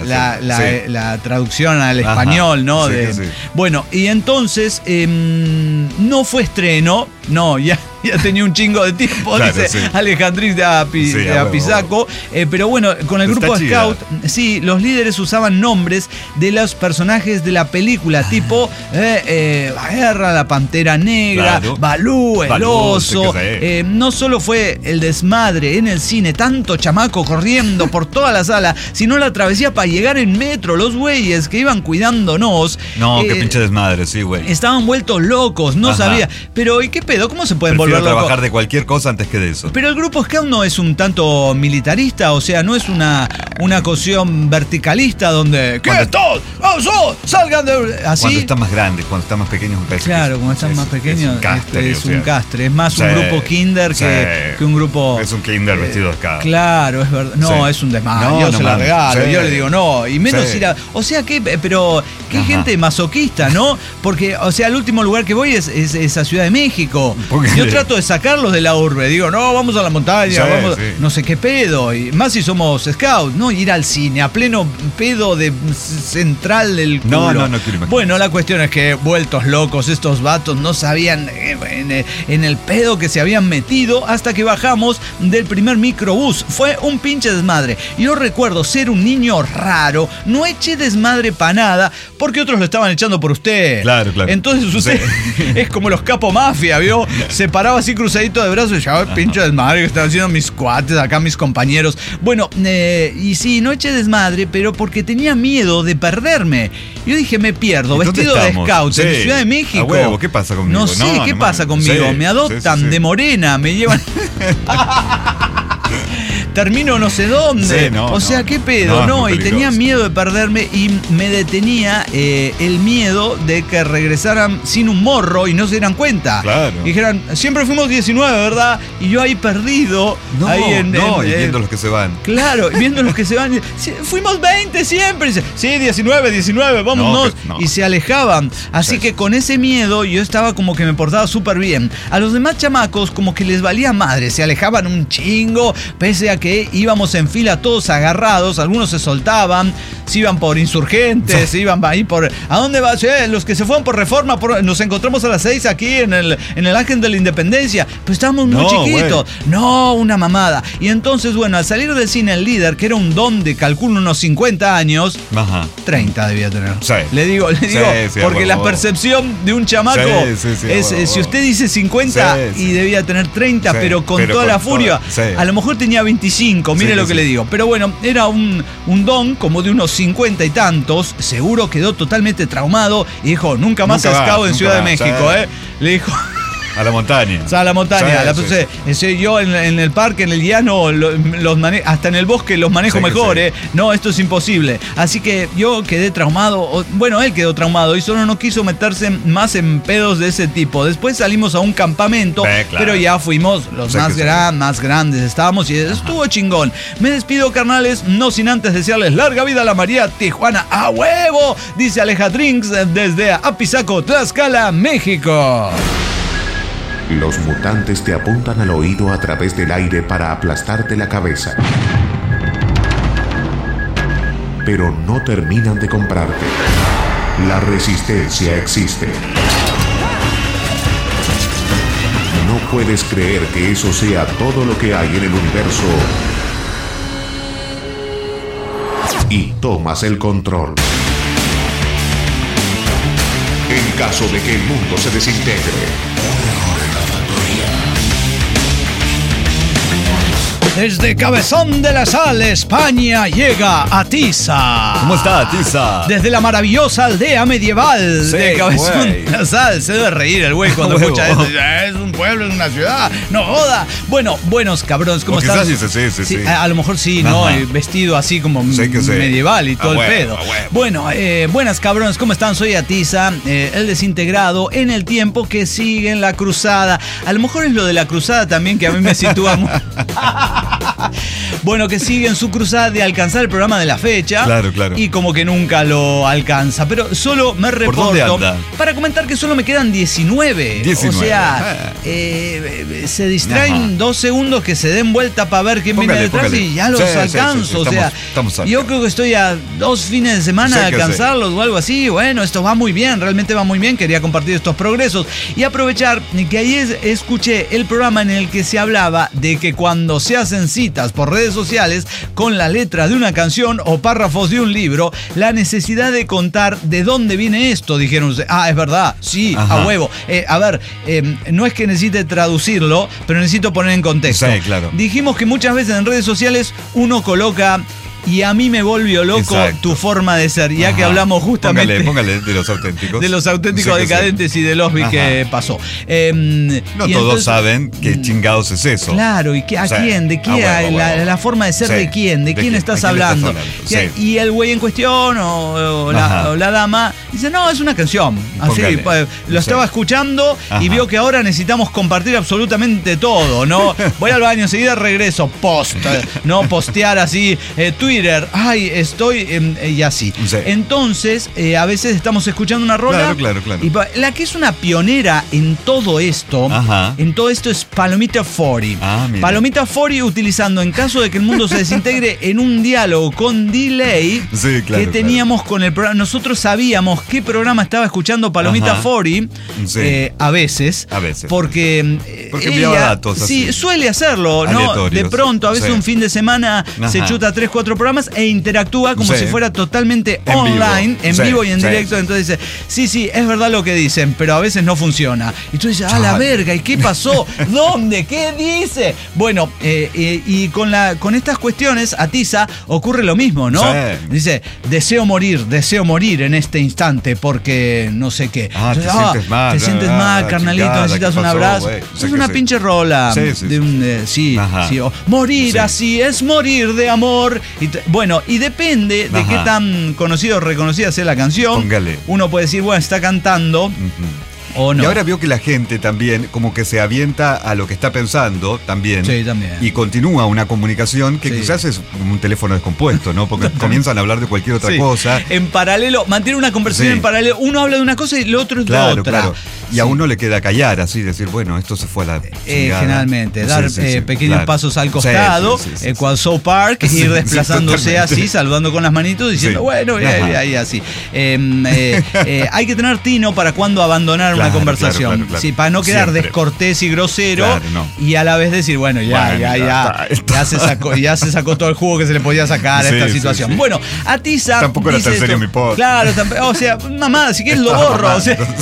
La traducción al español, ¿no? Bueno, y entonces no fue estreno, ya tenía un chingo de tiempo, dice Alejandrín de Apizaco. Pero bueno, con el grupo Scout, los líderes usaban nombres de los personajes de la película, tipo Guerra, la Pantera Negra, Balú, el oso. No solo fue el desmadre en el cine, tanto chamaco corriendo por toda la sala, sino la travesía para llegar en metro, los güeyes que iban cuidándonos. No, qué pinche desmadre, sí, güey. Estaban vueltos locos, no sabía. Pero, ¿y qué pedo? ¿Cómo se pueden volver locos? Trabajar de cualquier cosa antes que de eso. Pero el grupo Scout no es un tanto militarista, o sea, no es una cuestión verticalista donde... ¿Qué? ¡Todos! ¡Vamos! ¡Salgan de...! Así. Cuando están más grandes, cuando están más pequeños, claro, cuando están más pequeños es un castre. Es más un grupo kinder que que un grupo... Es un kinder vestido de ska. Claro, es verdad. No, es un desmadre. Yo se la regalo. Yo le digo no. Y menos ir a... O sea, pero qué gente masoquista, ¿no? Porque, o sea, el último lugar que voy es a Ciudad de México. Yo trato de sacarlos de la urbe. Digo, no, vamos a la montaña, vamos... No sé qué pedo. Y más si somos scouts, ¿no? Ir al cine a pleno pedo de central del culo. No quiero imaginar. Bueno, la cuestión es que vueltos locos estos vatos no sabían en el pedo que se habían metido hasta que bajamos del primer microbús. Fue un pinche desmadre. Yo recuerdo ser un niño raro, no eché desmadre para nada porque otros lo estaban echando por usted. Claro. Entonces usted es como los capo mafia, ¿vio? Se paraba así cruzadito de brazos y ya, pinche desmadre que están haciendo mis cuates, acá mis compañeros. Bueno, y sí, no eché desmadre, pero porque tenía miedo de perderme. Yo dije, me pierdo, vestido de scout en Ciudad de México. A huevo, ¿qué pasa conmigo? No sé, ¿qué pasa conmigo? Me adoptan de morena, me llevan... Termino no sé dónde. O sea, ¿qué pedo? Y tenía miedo de perderme y me detenía el miedo de que regresaran sin un morro y no se dieran cuenta. Claro. Y dijeran, siempre fuimos 19, ¿verdad? Y yo ahí perdido. Y viendo los que se van. Claro, viendo los que se van. Fuimos 20 siempre. Sí, 19, vámonos. Y se alejaban. Así que con ese miedo yo estaba como que me portaba súper bien. A los demás chamacos como que les valía madre. Se alejaban un chingo, pese a que íbamos en fila todos agarrados, algunos se soltaban, se iban por Insurgentes, se iban ahí por... ¿A dónde vas? Los que se fueron por Reforma, nos encontramos a las 6 aquí en el Ángel de la Independencia, pues estábamos muy chiquitos. No, una mamada. Y entonces, bueno, al salir del cine el líder, que era un don de calculo unos 50 años, 30 debía tener. Le digo, porque la percepción de un chamaco es, si usted dice 50 y debía tener 30, pero con toda la furia, a lo mejor tenía 25, mire lo que le digo. Pero bueno, era un don como de unos 50 y tantos, seguro quedó totalmente traumado y dijo, nunca más scout en Ciudad de México, le dijo... A la montaña. O sea, a la montaña. Yo en el parque, en el llano, hasta en el bosque los manejo mejor, No, esto es imposible. Así que yo quedé traumado. Bueno, él quedó traumado y solo no quiso meterse más en pedos de ese tipo. Después salimos a un campamento, pero ya fuimos los más grandes. Estábamos y estuvo chingón. Me despido, carnales, no sin antes desearles larga vida a la María Tijuana. ¡A huevo! Dice Aleja Drinks desde Apizaco, Tlaxcala, México. Los mutantes te apuntan al oído a través del aire para aplastarte la cabeza. Pero no terminan de comprarte. La resistencia existe. No puedes creer que eso sea todo lo que hay en el universo. Y tomas el control. En caso de que el mundo se desintegre. Desde Cabezón de la Sal, España, llega Atiza. ¿Cómo está, Atiza? Desde la maravillosa aldea medieval de Cabezón de la Sal. Se debe reír el güey cuando escucha esto. Es un pueblo, es una ciudad. No joda. Bueno, buenos cabrones, ¿cómo están? Sí. A lo mejor sí, ¿no? Vestido así como medieval y todo el pedo. Bueno, buenas cabrones, ¿cómo están? Soy Atiza, el desintegrado en el tiempo que sigue en la cruzada. A lo mejor es lo de la cruzada también que a mí me sitúa muy... Bueno, que sigue en su cruzada de alcanzar el programa de la fecha. Claro. Y como que nunca lo alcanza. Pero solo me reporto para comentar que solo me quedan 19. O sea, se distraen 2 segundos que se den vuelta para ver quién viene detrás y ya los alcanzo. Yo creo que estoy a 2 fines de semana de alcanzarlos o algo así. Bueno, esto va muy bien, realmente va muy bien. Quería compartir estos progresos y aprovechar que ahí escuché el programa en el que se hablaba de que cuando se hacen citas por redes sociales con la letra de una canción o párrafos de un libro, la necesidad de contar de dónde viene esto, dijeron. Es verdad, sí, a huevo. No es que necesite traducirlo, pero necesito poner en contexto. Sí, claro. Dijimos que muchas veces en redes sociales uno coloca... Y a mí me volvió loco tu forma de ser, ya que hablamos justamente... Póngale de los auténticos. De los auténticos decadentes y de los que pasó. No todos entonces, saben qué chingados es eso. Claro, ¿y a quién? ¿De quién? La forma de ser de quién? ¿De quién estás hablando? Y el güey en cuestión o la dama Dice, no, es una canción. Así, lo estaba escuchando y vio que ahora necesitamos compartir absolutamente todo, ¿no? Voy al baño, enseguida regreso, no postear así, Twitter, ay, estoy, y así. Sí. Entonces, a veces estamos escuchando una rola. Claro. Y la que es una pionera en todo esto, es Palomita 40. Palomita 40 utilizando, en caso de que el mundo se desintegre, en un diálogo con delay que teníamos con el programa. Nosotros sabíamos qué programa estaba escuchando Palomita 40, a veces. Porque enviaba datos. Sí, suele hacerlo, ¿no? De pronto, a veces un fin de semana se chuta 3-4 programas e interactúa como si fuera totalmente online, en vivo y en directo. Entonces dice, sí, es verdad lo que dicen, pero a veces no funciona. Y tú dices, la verga, ¿y qué pasó? ¿Dónde? ¿Qué dice? Bueno, y con estas cuestiones, a Tiza ocurre lo mismo, ¿no? Dice, deseo morir en este instante porque no sé qué. Te sientes mal, carnalito, necesitas un abrazo. Es una pinche rola de un morir así es morir de amor. Bueno, y depende de qué tan conocido o reconocida sea la canción. Póngale. Uno puede decir, bueno, está cantando. O no. Y ahora veo que la gente también como que se avienta a lo que está pensando también. Sí, también. Y continúa una comunicación que quizás es un teléfono descompuesto, ¿no? Porque comienzan a hablar de cualquier otra cosa. En paralelo, mantiene una conversación en paralelo. Uno habla de una cosa y el otro es de otra. Claro. Y a uno le queda callar, así decir, bueno, esto se fue a la generalmente, dar pequeños pasos al costado, cual South Park, ir desplazándose así, saludando con las manitos, diciendo, bueno, ahí así. Hay que tener tino para cuando abandonar una conversación. Claro. Sí, para no quedar descortés y grosero y a la vez decir, bueno, ya se sacó todo el jugo que se le podía sacar a esta situación. Bueno, a Tiza tampoco era tan serio mi podcast. Claro, o sea, mamá, si quieres lo borro.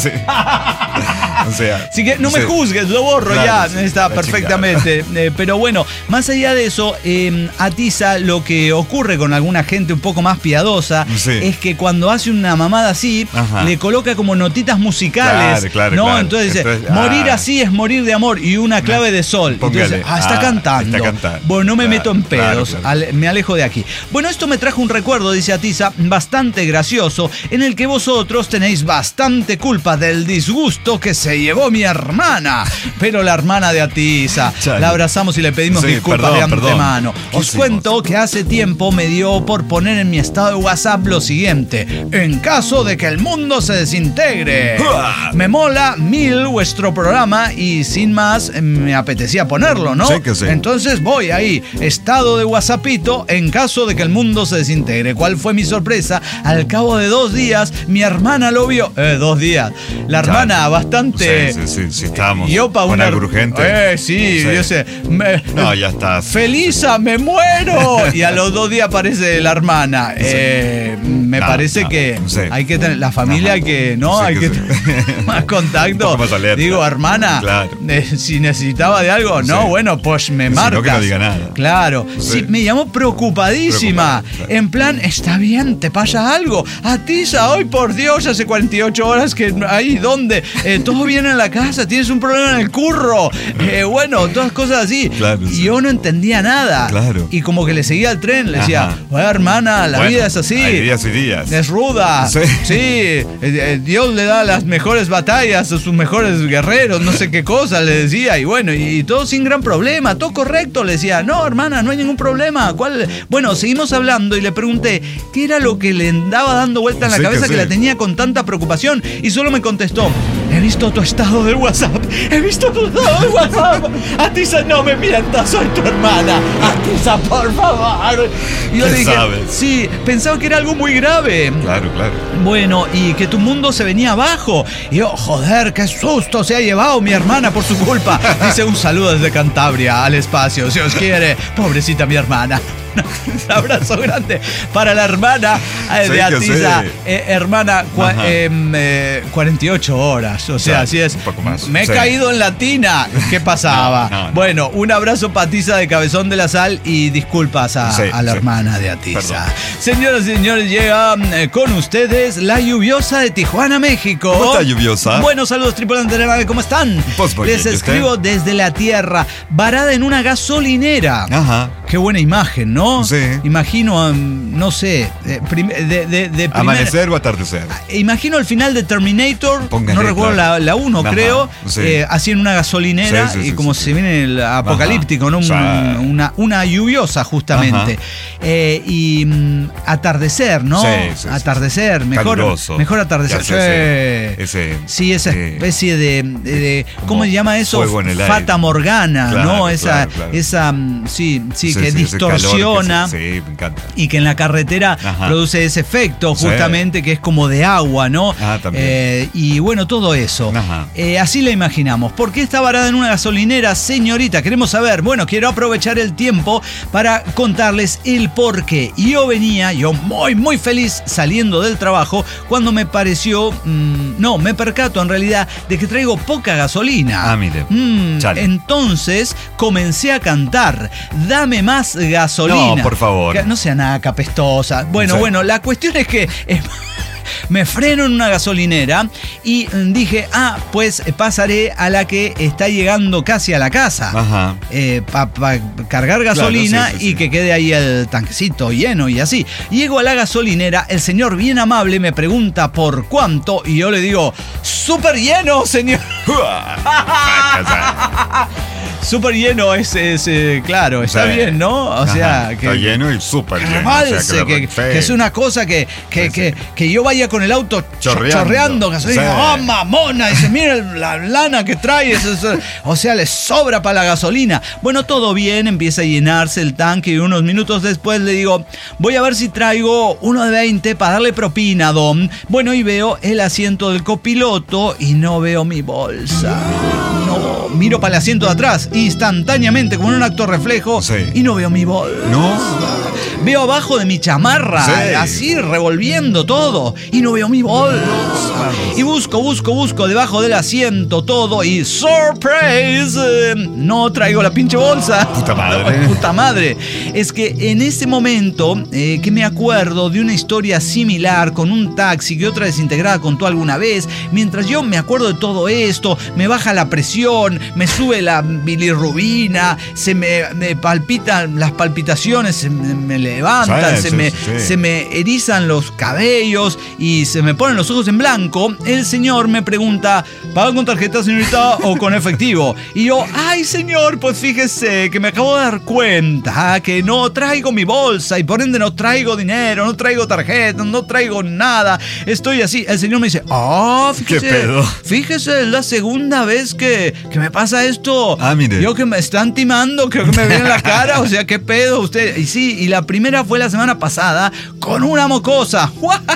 Si que no me juzgues, lo borro está perfectamente. Pero bueno, más allá de eso, a Tiza lo que ocurre con alguna gente un poco más piadosa es que cuando hace una mamada así, le coloca como notitas musicales. Claro. Entonces dice, morir así es morir de amor y una clave de sol. Entonces, está cantando. Bueno, no me meto en pedos, me alejo de aquí. Bueno, esto me trajo un recuerdo, dice Atiza, bastante gracioso, en el que vosotros tenéis bastante culpa del disgusto que se llevó mi hermana. Pero la hermana de Atiza, la abrazamos y le pedimos disculpas de antemano. Os cuento que hace tiempo me dio por poner en mi estado de WhatsApp lo siguiente: en caso de que el mundo se desintegre. Me mola mil vuestro programa y sin más me apetecía ponerlo, ¿no? Entonces voy ahí, estado de WhatsAppito en caso de que el mundo se desintegre. ¿Cuál fue mi sorpresa? Al cabo de 2 días mi hermana lo vio. 2 días. La hermana bastante... Sí, estamos con algo urgente. Yo sé. Ya está. Felisa, me muero. Y a los 2 días aparece la hermana. Me parece que hay que tener... La familia hay que... ¿no? Hay que tener más contacto. Más alerta. Digo, hermana, si necesitaba de algo, bueno, pues me marcas. No, que no diga nada. Claro. Sí, me llamó preocupadísima. En plan, está bien, ¿te pasa algo? Atiza, hoy por Dios, hace 48 horas que ahí, ¿dónde? Todo bien en la casa, tienes un problema en el curro. Bueno, todas cosas así. Y yo no entendía nada. Y como que le seguía el tren, le decía, hermana, la vida es así. Hay días y días. Es ruda. Sí. Dios le da las mejores batallas a sus mejores guerreros, no sé qué cosa, le decía. Y bueno, y todo sin gran problema, todo correcto, le decía. No, hermana, no hay ningún problema. ¿Cuál? Bueno, seguimos hablando y le pregunté qué era lo que le andaba dando vuelta en la cabeza que la tenía con tanta preocupación. Y solo me contestó: he visto tu estado de WhatsApp. Atiza, no me mientas, soy tu hermana. Atiza, por favor. Y yo le dije, sí, pensaba que era algo muy grave. Claro. Bueno, y que tu mundo se venía abajo. Y yo, joder, qué susto se ha llevado mi hermana por su culpa. Dice, un saludo desde Cantabria al espacio, si os quiere. Pobrecita mi hermana. Un abrazo grande para la hermana de Atiza. Hermana, 48 horas. O sea, así es. Un poco más. Me he caído en la tina. ¿Qué pasaba? No. Bueno, un abrazo para Atiza de Cabezón de la Sal y disculpas a la hermana de Atiza. Señoras y señores, llega con ustedes la lluviosa de Tijuana, México. ¿Cómo está, lluviosa? Buenos saludos, tripulantes de la nave. ¿Cómo están? Les escribo desde la tierra, varada en una gasolinera. Ajá. Qué buena imagen, ¿no? ¿no? Sí. Imagino, no sé, amanecer o atardecer. Imagino el final de Terminator, Póngale, no recuerdo claro. la 1, Ajá, creo, sí. así en una gasolinera, Sí, sí, y sí, como sí, se sí. viene el apocalíptico, ¿no? Sí. Una lluviosa, justamente. Y atardecer, ¿no? Sí. Atardecer, mejor atardecer. Sí, esa especie de ¿cómo se llama eso? Fuego en el aire. Fata Morgana, Claro, ¿no? Esa, sí, que distorsiona. Sí, me encanta. Y que en la carretera produce ese efecto, justamente, que es como de agua, ¿no? También. Y bueno, todo eso. Así la imaginamos. ¿Por qué está varada en una gasolinera, señorita? Queremos saber. Bueno, quiero aprovechar el tiempo para contarles el por qué. Yo venía, muy feliz saliendo del trabajo, cuando me pareció, me percato en realidad de que traigo poca gasolina. Mire. Entonces comencé a cantar, dame más gasolina. No, por favor. Que no sea nada capestosa. Bueno, la cuestión es que me freno en una gasolinera y dije, pues pasaré a la que está llegando casi a la casa. Para cargar gasolina, claro, y que quede ahí el tanquecito lleno y así. Llego a la gasolinera, el señor bien amable me pregunta por cuánto y yo le digo, súper lleno, señor. Súper lleno es claro, está bien, ¿no? O sea, que está lleno y súper lleno. Que es una cosa que yo vaya con el auto chorreando gasolina. Mamona! Dice, mira la lana que trae. O sea, le sobra para la gasolina. Bueno, todo bien, empieza a llenarse el tanque y unos minutos después le digo, voy a ver si traigo uno de 20 para darle propina, don. Bueno, y veo el asiento del copiloto y no veo mi bolsa. No, miro para el asiento de atrás instantáneamente como en un acto reflejo y no veo mi bolsa. Veo abajo de mi chamarra, así revolviendo todo, y no veo mi bolsa. Y busco debajo del asiento todo y ¡surprise! No traigo la pinche bolsa. Puta madre. Es que en ese momento que me acuerdo de una historia similar con un taxi que otra desintegrada contó alguna vez, mientras yo me acuerdo de todo esto, me baja la presión, me sube la bilirrubina, se me palpitan las palpitaciones, se me levantan, se me erizan los cabellos y se me ponen los ojos en blanco. El señor me pregunta, ¿paga con tarjeta, señorita, o con efectivo? Y yo, ay, señor, pues fíjese que me acabo de dar cuenta que no traigo mi bolsa y por ende no traigo dinero, no traigo tarjeta, no traigo nada. Estoy así. El señor me dice, fíjese, ¿qué pedo? Fíjese, es la segunda vez que me pasa esto. Mire. Yo que me están timando, creo que me viene en la cara, o sea, ¿qué pedo usted? Y sí, y la primera fue la semana pasada con una mocosa.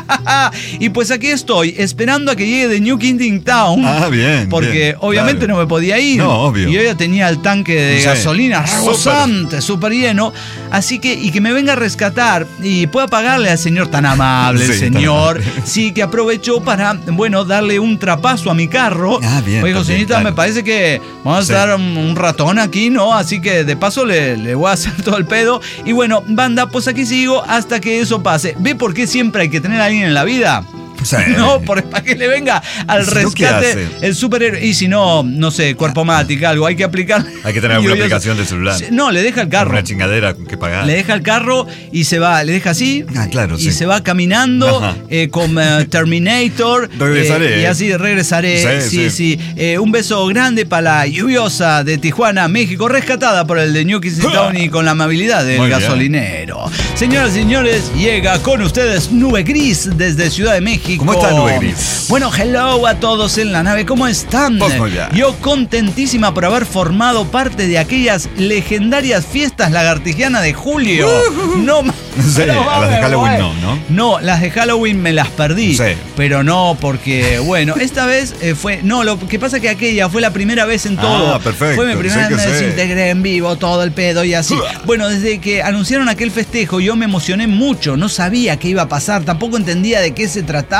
Y pues aquí estoy, esperando a que llegue de New Kensington Town. Bien. Porque bien, obviamente claro. no me podía ir. No, obvio. Y yo ya tenía el tanque de gasolina rebosante, súper lleno. Así que, y que me venga a rescatar y pueda pagarle al señor tan amable, el señor. Sí, que aprovechó para, darle un trapazo a mi carro. Bien. Oigo, señorita, claro. me parece que vamos a dar un ratón aquí, ¿no? Así que de paso le voy a hacer todo el pedo. Y bueno, banda, pues aquí sigo hasta que eso pase. ¿Ve por qué siempre hay que tener a alguien en la vida? No, para que le venga al rescate el superhéroe. Y si no, no sé, cuerpo mática, algo, hay que aplicar. Hay que tener alguna aplicación de celular. No, le deja el carro. Una chingadera que pagar. Le deja el carro y se va, le deja así. Claro, y se va caminando con Terminator. Regresaré. Y así regresaré. Sí. Un beso grande para la lluviosa de Tijuana, México, rescatada por el de New Kensington y con la amabilidad del gasolinero. Señoras y señores, llega con ustedes Nube Gris desde Ciudad de México. ¿Cómo está Nube Gris? Bueno, hello a todos en la nave, ¿cómo están? Pues muy bien. Yo contentísima por haber formado parte de aquellas legendarias fiestas lagartijianas de julio. No, sí, a las de Halloween no. No, las de Halloween me las perdí. Sí. Pero no, porque, esta vez fue... No, lo que pasa es que aquella fue la primera vez en todo. Perfecto. Fue mi primera vez, me desintegré en vivo, todo el pedo y así. Bueno, desde que anunciaron aquel festejo yo me emocioné mucho. No sabía qué iba a pasar, tampoco entendía de qué se trataba.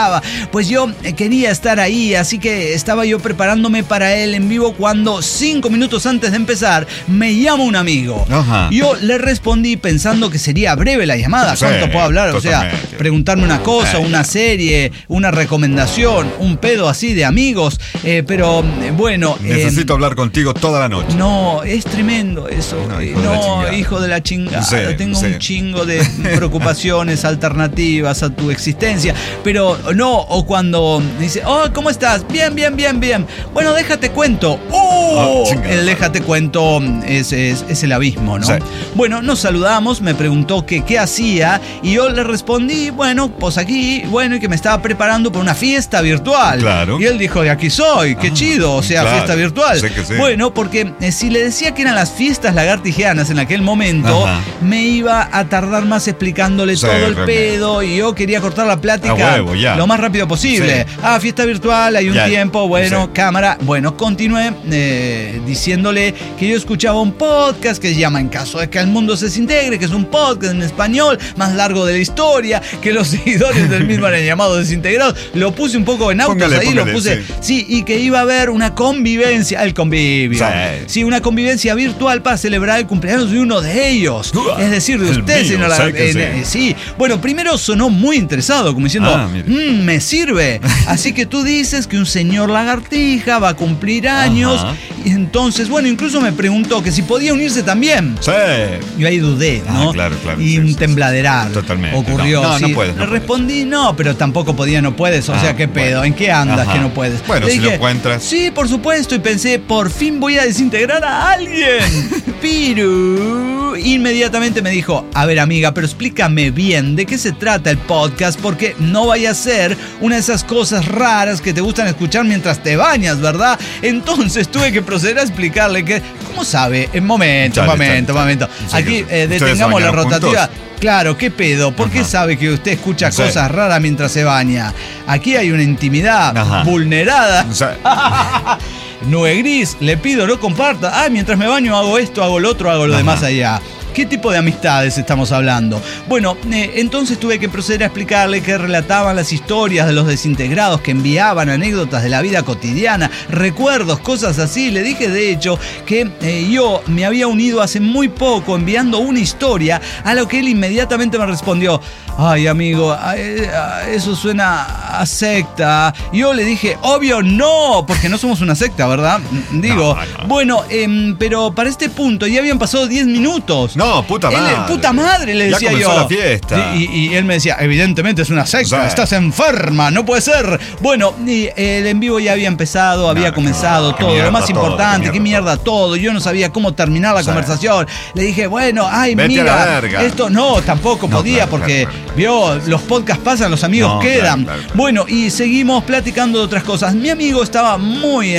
pasaba. Pues yo quería estar ahí, así que estaba yo preparándome para el en vivo cuando 5 minutos antes de empezar me llama un amigo. Ajá. Yo le respondí pensando que sería breve la llamada. Sí, ¿Cuánto puedo hablar? O sea, totalmente. preguntarme una cosa, una serie, una recomendación, un pedo así de amigos. Pero bueno... Necesito hablar contigo toda la noche. No, es tremendo eso. Hijo de la chingada. Hijo de la chingada. Sí, Tengo sí. un chingo de preocupaciones alternativas a tu existencia. Pero no, o cuando dice, oh, ¿cómo estás? Bien, bien, bien, bien. Bueno, déjate cuento. El déjate cuento es el abismo, ¿no? Sí. Bueno, nos saludamos, me preguntó que qué hacía y yo le respondí, bueno, pues aquí, bueno, y que me estaba preparando para una fiesta virtual. Claro. Y él dijo, de aquí soy, qué chido, o sea, claro. fiesta virtual. Sé que sí. Bueno, porque si le decía que eran las fiestas lagartijianas en aquel momento, Ajá. me iba a tardar más explicándole Sí, todo el realmente. pedo y yo quería cortar la plática A huevo, ya. lo más rápido posible. Sí. Fiesta virtual, hay un Ya. tiempo, bueno, Sí. cámara. Bueno, continué diciéndole que yo escuchaba un podcast que se llama En caso de que el mundo se desintegre, que es un podcast en español más largo de la historia, que los seguidores del mismo eran llamados desintegrados. Lo puse un poco en autos Póngale, lo puse. Sí, y que iba a haber una convivencia, el convivio. Sí, una convivencia virtual para celebrar el cumpleaños de uno de ellos. Es decir, de El usted, mío, señor sé que Lagartija. Sí. Bueno, primero sonó muy interesado, como diciendo, mire. me sirve. Así que tú dices que un señor lagartija va a cumplir años. Ajá. Y entonces, bueno, incluso me preguntó que si podía unirse también. Sí. Yo ahí dudé, ¿no? Claro. Y Sí, un sí, tembladerar Totalmente. ocurrió. No sí. puedes. Le respondí, no, pero tampoco podía, no puedes. O sea, ¿qué pedo? Bueno. ¿En qué andas Ajá. que no puedes? Bueno, Le si dije, lo encuentras. Sí, por supuesto. Y pensé, por fin voy a desintegrar a alguien. Pero inmediatamente me dijo, a ver, amiga, pero explícame bien de qué se trata el podcast, porque no vaya a ser una de esas cosas raras que te gustan escuchar mientras te bañas, ¿verdad? Entonces tuve que proceder a explicarle que, ¿cómo sabe? Momento. Sí, Aquí que sí. detengamos la ¿Ustedes se rotativa. bañaron Claro, ¿qué pedo? ¿Por qué Ajá. sabe que usted escucha Sí. cosas raras mientras se baña? Aquí hay una intimidad Ajá. vulnerada. O sea, Nube Gris, le pido, no comparta. Mientras me baño hago esto, hago lo otro, hago lo de más allá. ¿Qué tipo de amistades estamos hablando? Bueno, entonces tuve que proceder a explicarle que relataban las historias de los desintegrados, que enviaban anécdotas de la vida cotidiana, recuerdos, cosas así. Le dije, de hecho, que yo me había unido hace muy poco enviando una historia, a lo que él inmediatamente me respondió, ay, amigo, eso suena a secta. Yo le dije, obvio no, porque no somos una secta, ¿verdad? Digo, No. bueno, pero para este punto ya habían pasado 10 minutos. no, puta madre. Puta madre, le decía ya comenzó yo. la fiesta. Y él me decía, evidentemente es una secta, Sí. estás enferma, no puede ser. Bueno, y el en vivo ya había empezado, había comenzado qué todo. mierda Lo más todo, importante, qué qué mierda todo. Yo no sabía cómo terminar la Sí. conversación. Le dije, bueno, ay, Vete a la mira, verga. esto no, tampoco No, podía, claro, porque claro. vio, los podcasts pasan, los amigos No, quedan. claro. Bueno, y seguimos platicando de otras cosas. Mi amigo estaba muy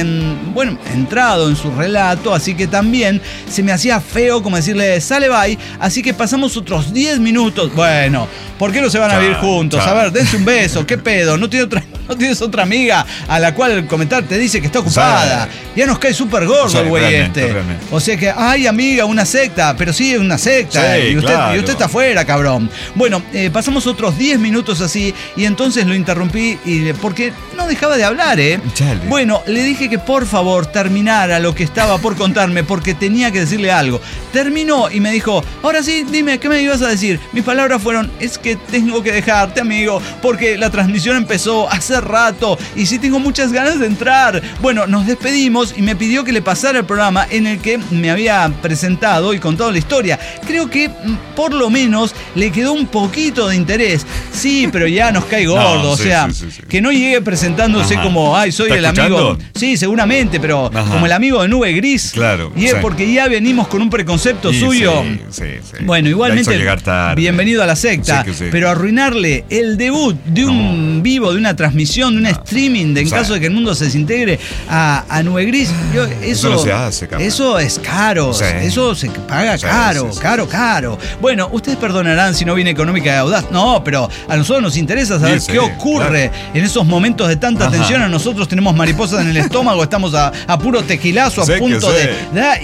entrado en su relato, así que también se me hacía feo como decirle, sale bye, así que pasamos otros 10 minutos. Bueno, ¿por qué no se van a vivir juntos? A ver, dense un beso, ¿qué pedo? ¿No tienes otra amiga a la cual el comentar te dice que está ocupada? Ya nos cae súper gordo el güey realmente. O sea que, ay, amiga, una secta, pero sí, es una secta. Sí, y usted claro. está afuera, cabrón. Bueno, pasamos otros 10 minutos así y entonces lo interrumpí porque no dejaba de hablar, Chale. Bueno, le dije que por favor terminara lo que estaba por contarme porque tenía que decirle algo. Terminó y me dijo, ahora sí, dime, ¿qué me ibas a decir? Mis palabras fueron, es que tengo que dejarte, amigo, porque la transmisión empezó hace rato y sí tengo muchas ganas de entrar. Bueno, nos despedimos y me pidió que le pasara el programa en el que me había presentado y contado la historia. Creo que por lo menos le quedó un poquito de interés. Sí, pero ya nos cae gordo, No, o sí, sea, sí. que no llegue presentándose Ajá. como, ay, soy ¿Está el amigo. escuchando? Sí, seguramente, pero Ajá. como el amigo de Nube Gris. Claro, Y es sí. porque ya venimos con un preconcepto Sí, suyo. sí. Bueno, La igualmente, hizo llegar tarde. bienvenido a la secta, Sí que sí. pero arruinarle el debut de un vivo, de una transmisión transmisión, un streaming en caso de que el mundo se desintegre a Nube Gris. Eso no se hace, cabrón. Eso es caro. Sí. Eso se paga caro. Bueno, ustedes perdonarán si no viene Económica y Audaz. No, pero a nosotros nos interesa saber qué ocurre en esos momentos de tanta tensión. A nosotros tenemos mariposas en el estómago, estamos a puro tequilazo, a punto de...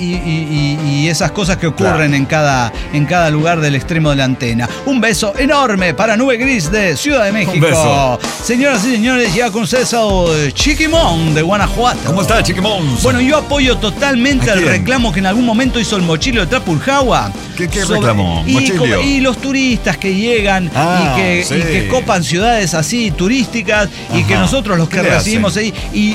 Y esas cosas que ocurren en cada lugar del extremo de la antena. Un beso enorme para Nube Gris de Ciudad de México. Un beso. Señoras y señores, ya con César Chiquimón de Guanajuato. ¿Cómo está, Chiquimón? Bueno, yo apoyo totalmente el reclamo que en algún momento hizo el Mochilio de Trapurjagua. ¿Qué reclamó? Mochilio. Y los turistas que llegan y que copan ciudades así turísticas y que nosotros los que recibimos ahí.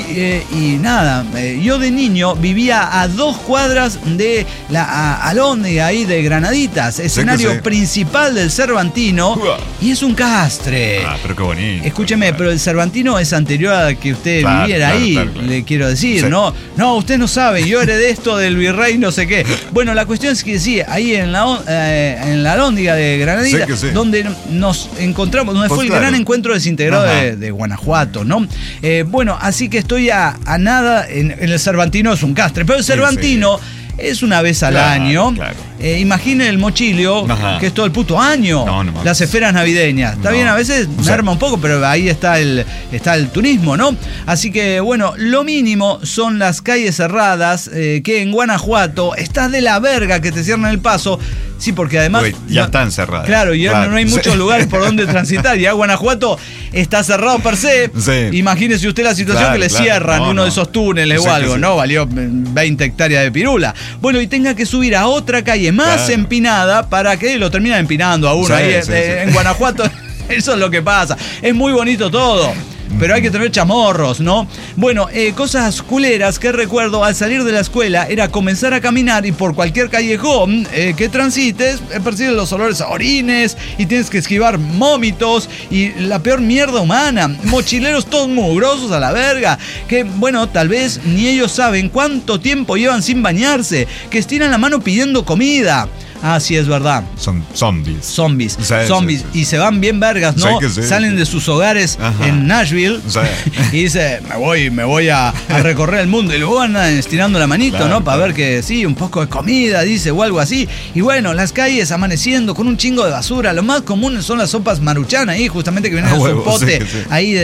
Y nada, yo de niño vivía a 2 cuadras de la Alhóndiga ahí de Granaditas, escenario principal del Cervantino, y es un castre. Pero qué bonito. Escúcheme, pero el Cervantino es anterior a que usted viviera ahí, le quiero decir, ¿no? No, usted no sabe, yo heredé esto del virrey no sé qué. Bueno, la cuestión es que sí, ahí en la Alhóndiga de Granaditas, donde nos encontramos, donde fue el gran encuentro desintegrado de Guanajuato, ¿no? Bueno, así que estoy a nada, en el Cervantino es un castre, pero el Cervantino es una vez al año. Imaginen el Mochilio, que es todo el puto año. Las esferas navideñas. Está bien, a veces merma un poco, pero ahí está el turismo, ¿no? Así que, bueno, lo mínimo son las calles cerradas, que en Guanajuato estás de la verga que te cierran el paso. Sí, porque además... ya están cerradas. Claro, ya no hay muchos lugares por donde transitar. Ya Guanajuato está cerrado per se. Imagínese usted la situación que le cierran uno de esos túneles o algo, ¿no? Valió 20 hectáreas de pirula. Bueno, y tenga que subir a otra calle más empinada para que lo terminan empinando a uno. En Guanajuato eso es lo que pasa. Es muy bonito todo, pero hay que tener chamorros, ¿no? Bueno, cosas culeras que recuerdo al salir de la escuela era comenzar a caminar y por cualquier callejón que transites percibes los olores a orines y tienes que esquivar vómitos y la peor mierda humana. Mochileros todos mugrosos a la verga, que bueno, tal vez ni ellos saben cuánto tiempo llevan sin bañarse, que estiran la mano pidiendo comida. Ah, sí, es verdad. Son zombies. Zombies. Y se van bien vergas, ¿no? Salen de sus hogares en Nashville y dice, me voy a recorrer el mundo. Y luego van estirando la manito, ¿no? Para ver que sí, un poco de comida, dice, o algo así. Y bueno, las calles amaneciendo con un chingo de basura. Lo más común son las sopas Maruchan ahí, justamente que vienen en su pote ahí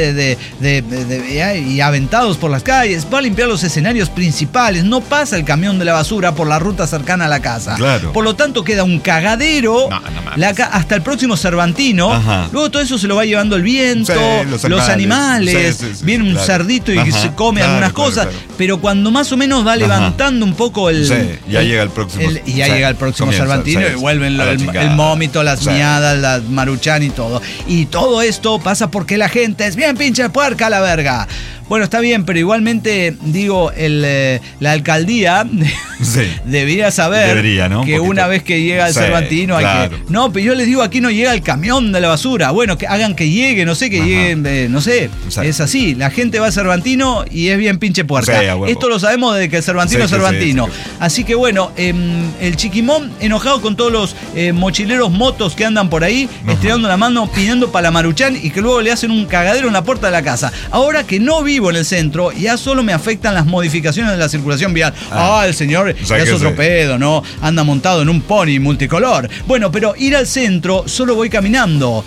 y aventados por las calles. Va a limpiar los escenarios principales. No pasa el camión de la basura por la ruta cercana a la casa. Por lo tanto, queda un cagadero hasta el próximo Cervantino. Luego todo eso se lo va llevando el viento, los animales. Viene un cerdito y se come algunas cosas, pero cuando más o menos va levantando un poco ya llega el próximo. Llega el próximo Cervantino y vuelven el mómito, las miadas, las Maruchan y todo. Y todo esto pasa porque la gente es bien pinche puerca a la verga. Bueno, está bien, pero igualmente, digo, la alcaldía debería saber que una vez que llega el Cervantino hay que... No, pero yo les digo, aquí no llega el camión de la basura. Bueno, que hagan que llegue, no sé, que lleguen, no sé. Es así, la gente va a Cervantino y es bien pinche puerca. Esto lo sabemos desde que el Cervantino es Cervantino. Así que bueno, el Chiquimón, enojado con todos los mochileros motos que andan por ahí, estirando la mano, pidiendo para la Maruchan y que luego le hacen un cagadero en la puerta de la casa. Ahora que no vivo en el centro, ya solo me afectan las modificaciones de la circulación vial. El señor es otro pedo, ¿no? Anda montado en un pony multicolor. Bueno, pero ir al centro solo voy caminando.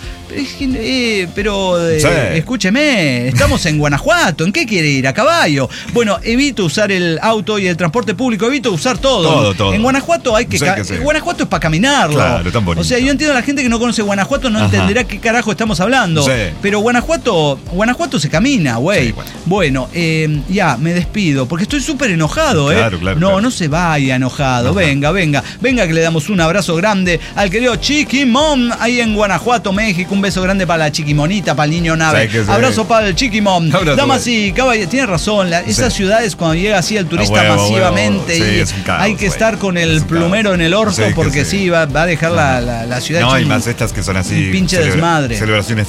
Escúcheme, estamos en Guanajuato, ¿en qué quiere ir? A caballo. Bueno, evito usar el auto y el transporte público, evito usar todo. En Guanajuato hay que... Guanajuato es para caminarlo. Claro, tan bonito. O sea, yo entiendo a la gente que no conoce Guanajuato, no entenderá qué carajo estamos hablando. Pero Guanajuato se camina, güey. Bueno, ya, me despido, porque estoy súper enojado, No se vaya enojado. Venga, que le damos un abrazo grande al querido Chiquimón, ahí en Guanajuato, México. Un beso grande para la Chiquimonita, para el niño nave. Abrazo para el Chiquimón. Damas y caballeros, tiene razón, esas ciudades cuando llega así el turista masivamente y caos, hay que estar con el plumero en el orto, porque va a dejar la ciudad. No, y más estas que son así. Un pinche desmadre. Celebraciones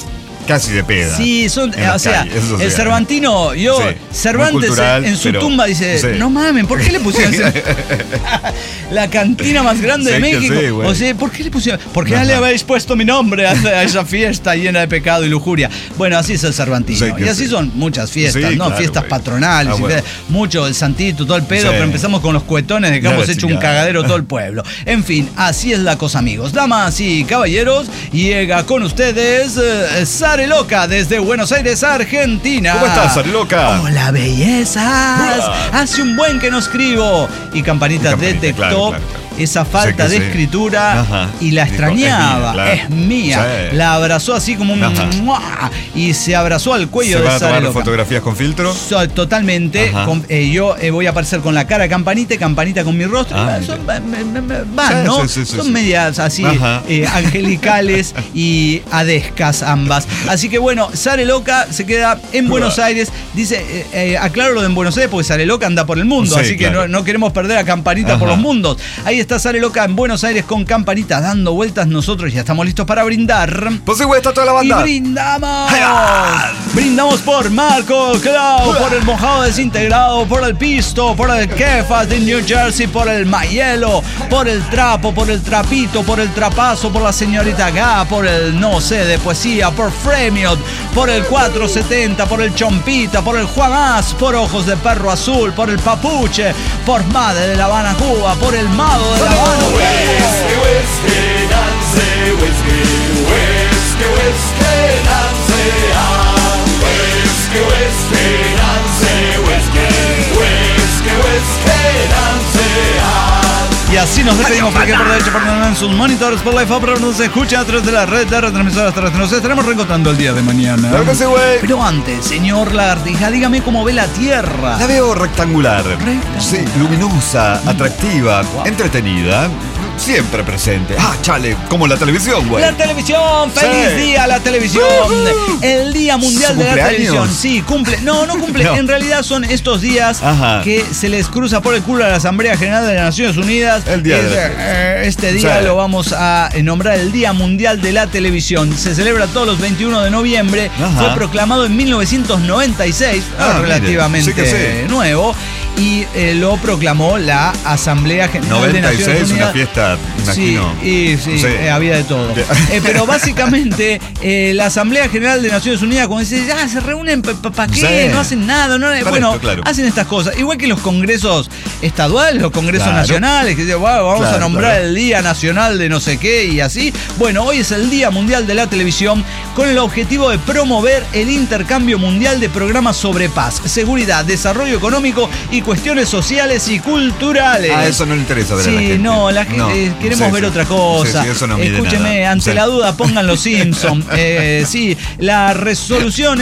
casi de peda. Sí, son, o sea, calles, eso el sí. Cervantino, Cervantes cultural, en su pero, tumba dice, sí. no mames, ¿por qué le pusieron la cantina más grande de México? Sí, o sea, ¿por qué le pusieron? ¿Por qué le habéis puesto mi nombre a esa fiesta llena de pecado y lujuria? Bueno, así es el Cervantino. Y así son muchas fiestas, sí, ¿no? claro, Fiestas patronales, mucho el santito, todo el pedo, pero empezamos con los cuetones de que hemos hecho un cagadero todo el pueblo. En fin, así es la cosa, amigos. Damas y caballeros, llega con ustedes Sare Loca desde Buenos Aires, Argentina. ¿Cómo estás, Sare Loca? Hola, bellezas. Hace un buen que no escribo. Y Campanita detectó claro. esa falta de escritura y la extrañaba. Es mía. Sí. La abrazó así como un ¡mua! Y se abrazó al cuello ¿Se de van a Sare tomar Loca. fotografías con filtro? Totalmente. Yo voy a aparecer con la cara de Campanita y Campanita con mi rostro. Van, ¿no? Son medias así angelicales y adescas ambas. Así que bueno, Sare Loca se queda en Buenos Aires. Dice, aclaro lo de en Buenos Aires porque Sare Loca anda por el mundo. Así que no queremos perder a Campanita por los mundos. Ahí está Sare Loca en Buenos Aires con Campanita dando vueltas. Nosotros ya estamos listos para brindar. Pues sí, güey, está toda la banda. Y brindamos. Brindamos por Marco Clau, por el mojado desintegrado, por el pisto, por el Kefas de New Jersey, por el Mayelo, por el trapo, por el trapito, por el trapazo, por la señorita Gá, por el no sé de poesía, por Fremiot, por el 470, por el Chompita, por el Juanás, por Ojos de Perro Azul, por el Papuche, por Madre de La Habana, Cuba, por el Mado de La Habana. Y así nos despedimos por aquí por derecho, por en sus monitores, por la pero nos escucha a través de la red de retransmisoras terrestres. Nos estaremos reencontrando el día de mañana. Claro que sí, güey. Pero antes, señor Lagartija, dígame cómo ve la Tierra. La veo rectangular. Sí, luminosa, atractiva, entretenida. Siempre presente. Chale, como la televisión, güey. La televisión, feliz día a la televisión. El Día Mundial de la Televisión. Sí, cumple. No cumple. No. En realidad son estos días que se les cruza por el culo a la Asamblea General de las Naciones Unidas. El día este día lo vamos a nombrar el Día Mundial de la Televisión. Se celebra todos los 21 de noviembre. Fue proclamado en 1996, relativamente nuevo. Y lo proclamó la Asamblea General de Naciones Unidas. 96, una fiesta, imagino. Sí, había de todo. Pero básicamente la Asamblea General de Naciones Unidas, cuando dice, se reúnen, ¿para qué? No hacen nada. Hacen estas cosas. Igual que los congresos estaduales, los congresos nacionales, que dicen, vamos a nombrar el Día Nacional de no sé qué y así. Bueno, hoy es el Día Mundial de la Televisión con el objetivo de promover el intercambio mundial de programas sobre paz, seguridad, desarrollo económico y cuestiones sociales y culturales. Eso no le interesa ver a la gente. La gente queremos ver otra cosa. Eso no mide Escúcheme, nada. ante la duda pongan los Simpsons. La resolución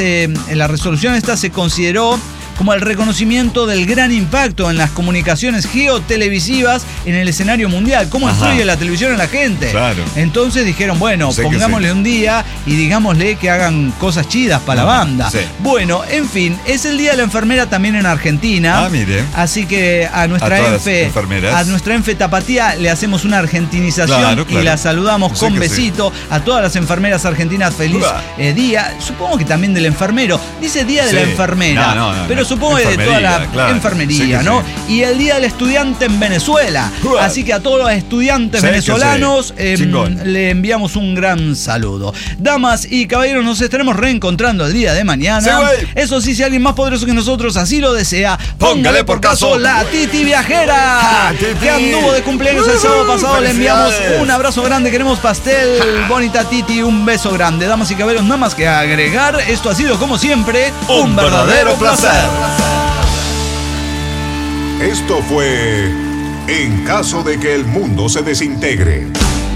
esta se consideró como el reconocimiento del gran impacto en las comunicaciones geotelevisivas en el escenario mundial. ¿Cómo influye la televisión en la gente? Claro. Entonces dijeron, pongámosle un día y digámosle que hagan cosas chidas para la banda. Sí. Bueno, en fin, es el Día de la Enfermera también en Argentina. Mire. Así que a nuestra Enfe Tapatía le hacemos una argentinización y la saludamos con besito. A todas las enfermeras argentinas, feliz día. Supongo que también del enfermero. Dice Día de la Enfermera. Pero supongo que de toda la enfermería, ¿no? Y el Día del Estudiante en Venezuela. Así que a todos los estudiantes venezolanos le enviamos un gran saludo. Damas y caballeros, nos estaremos reencontrando el día de mañana. Eso sí, si alguien más poderoso que nosotros así lo desea, póngale por caso la Titi Viajera, que anduvo de cumpleaños el sábado pasado. Le enviamos un abrazo grande, queremos pastel. Bonita Titi, un beso grande. Damas y caballeros, nada más que agregar. Esto ha sido, como siempre, un verdadero placer. Esto fue En caso de que el mundo se desintegre.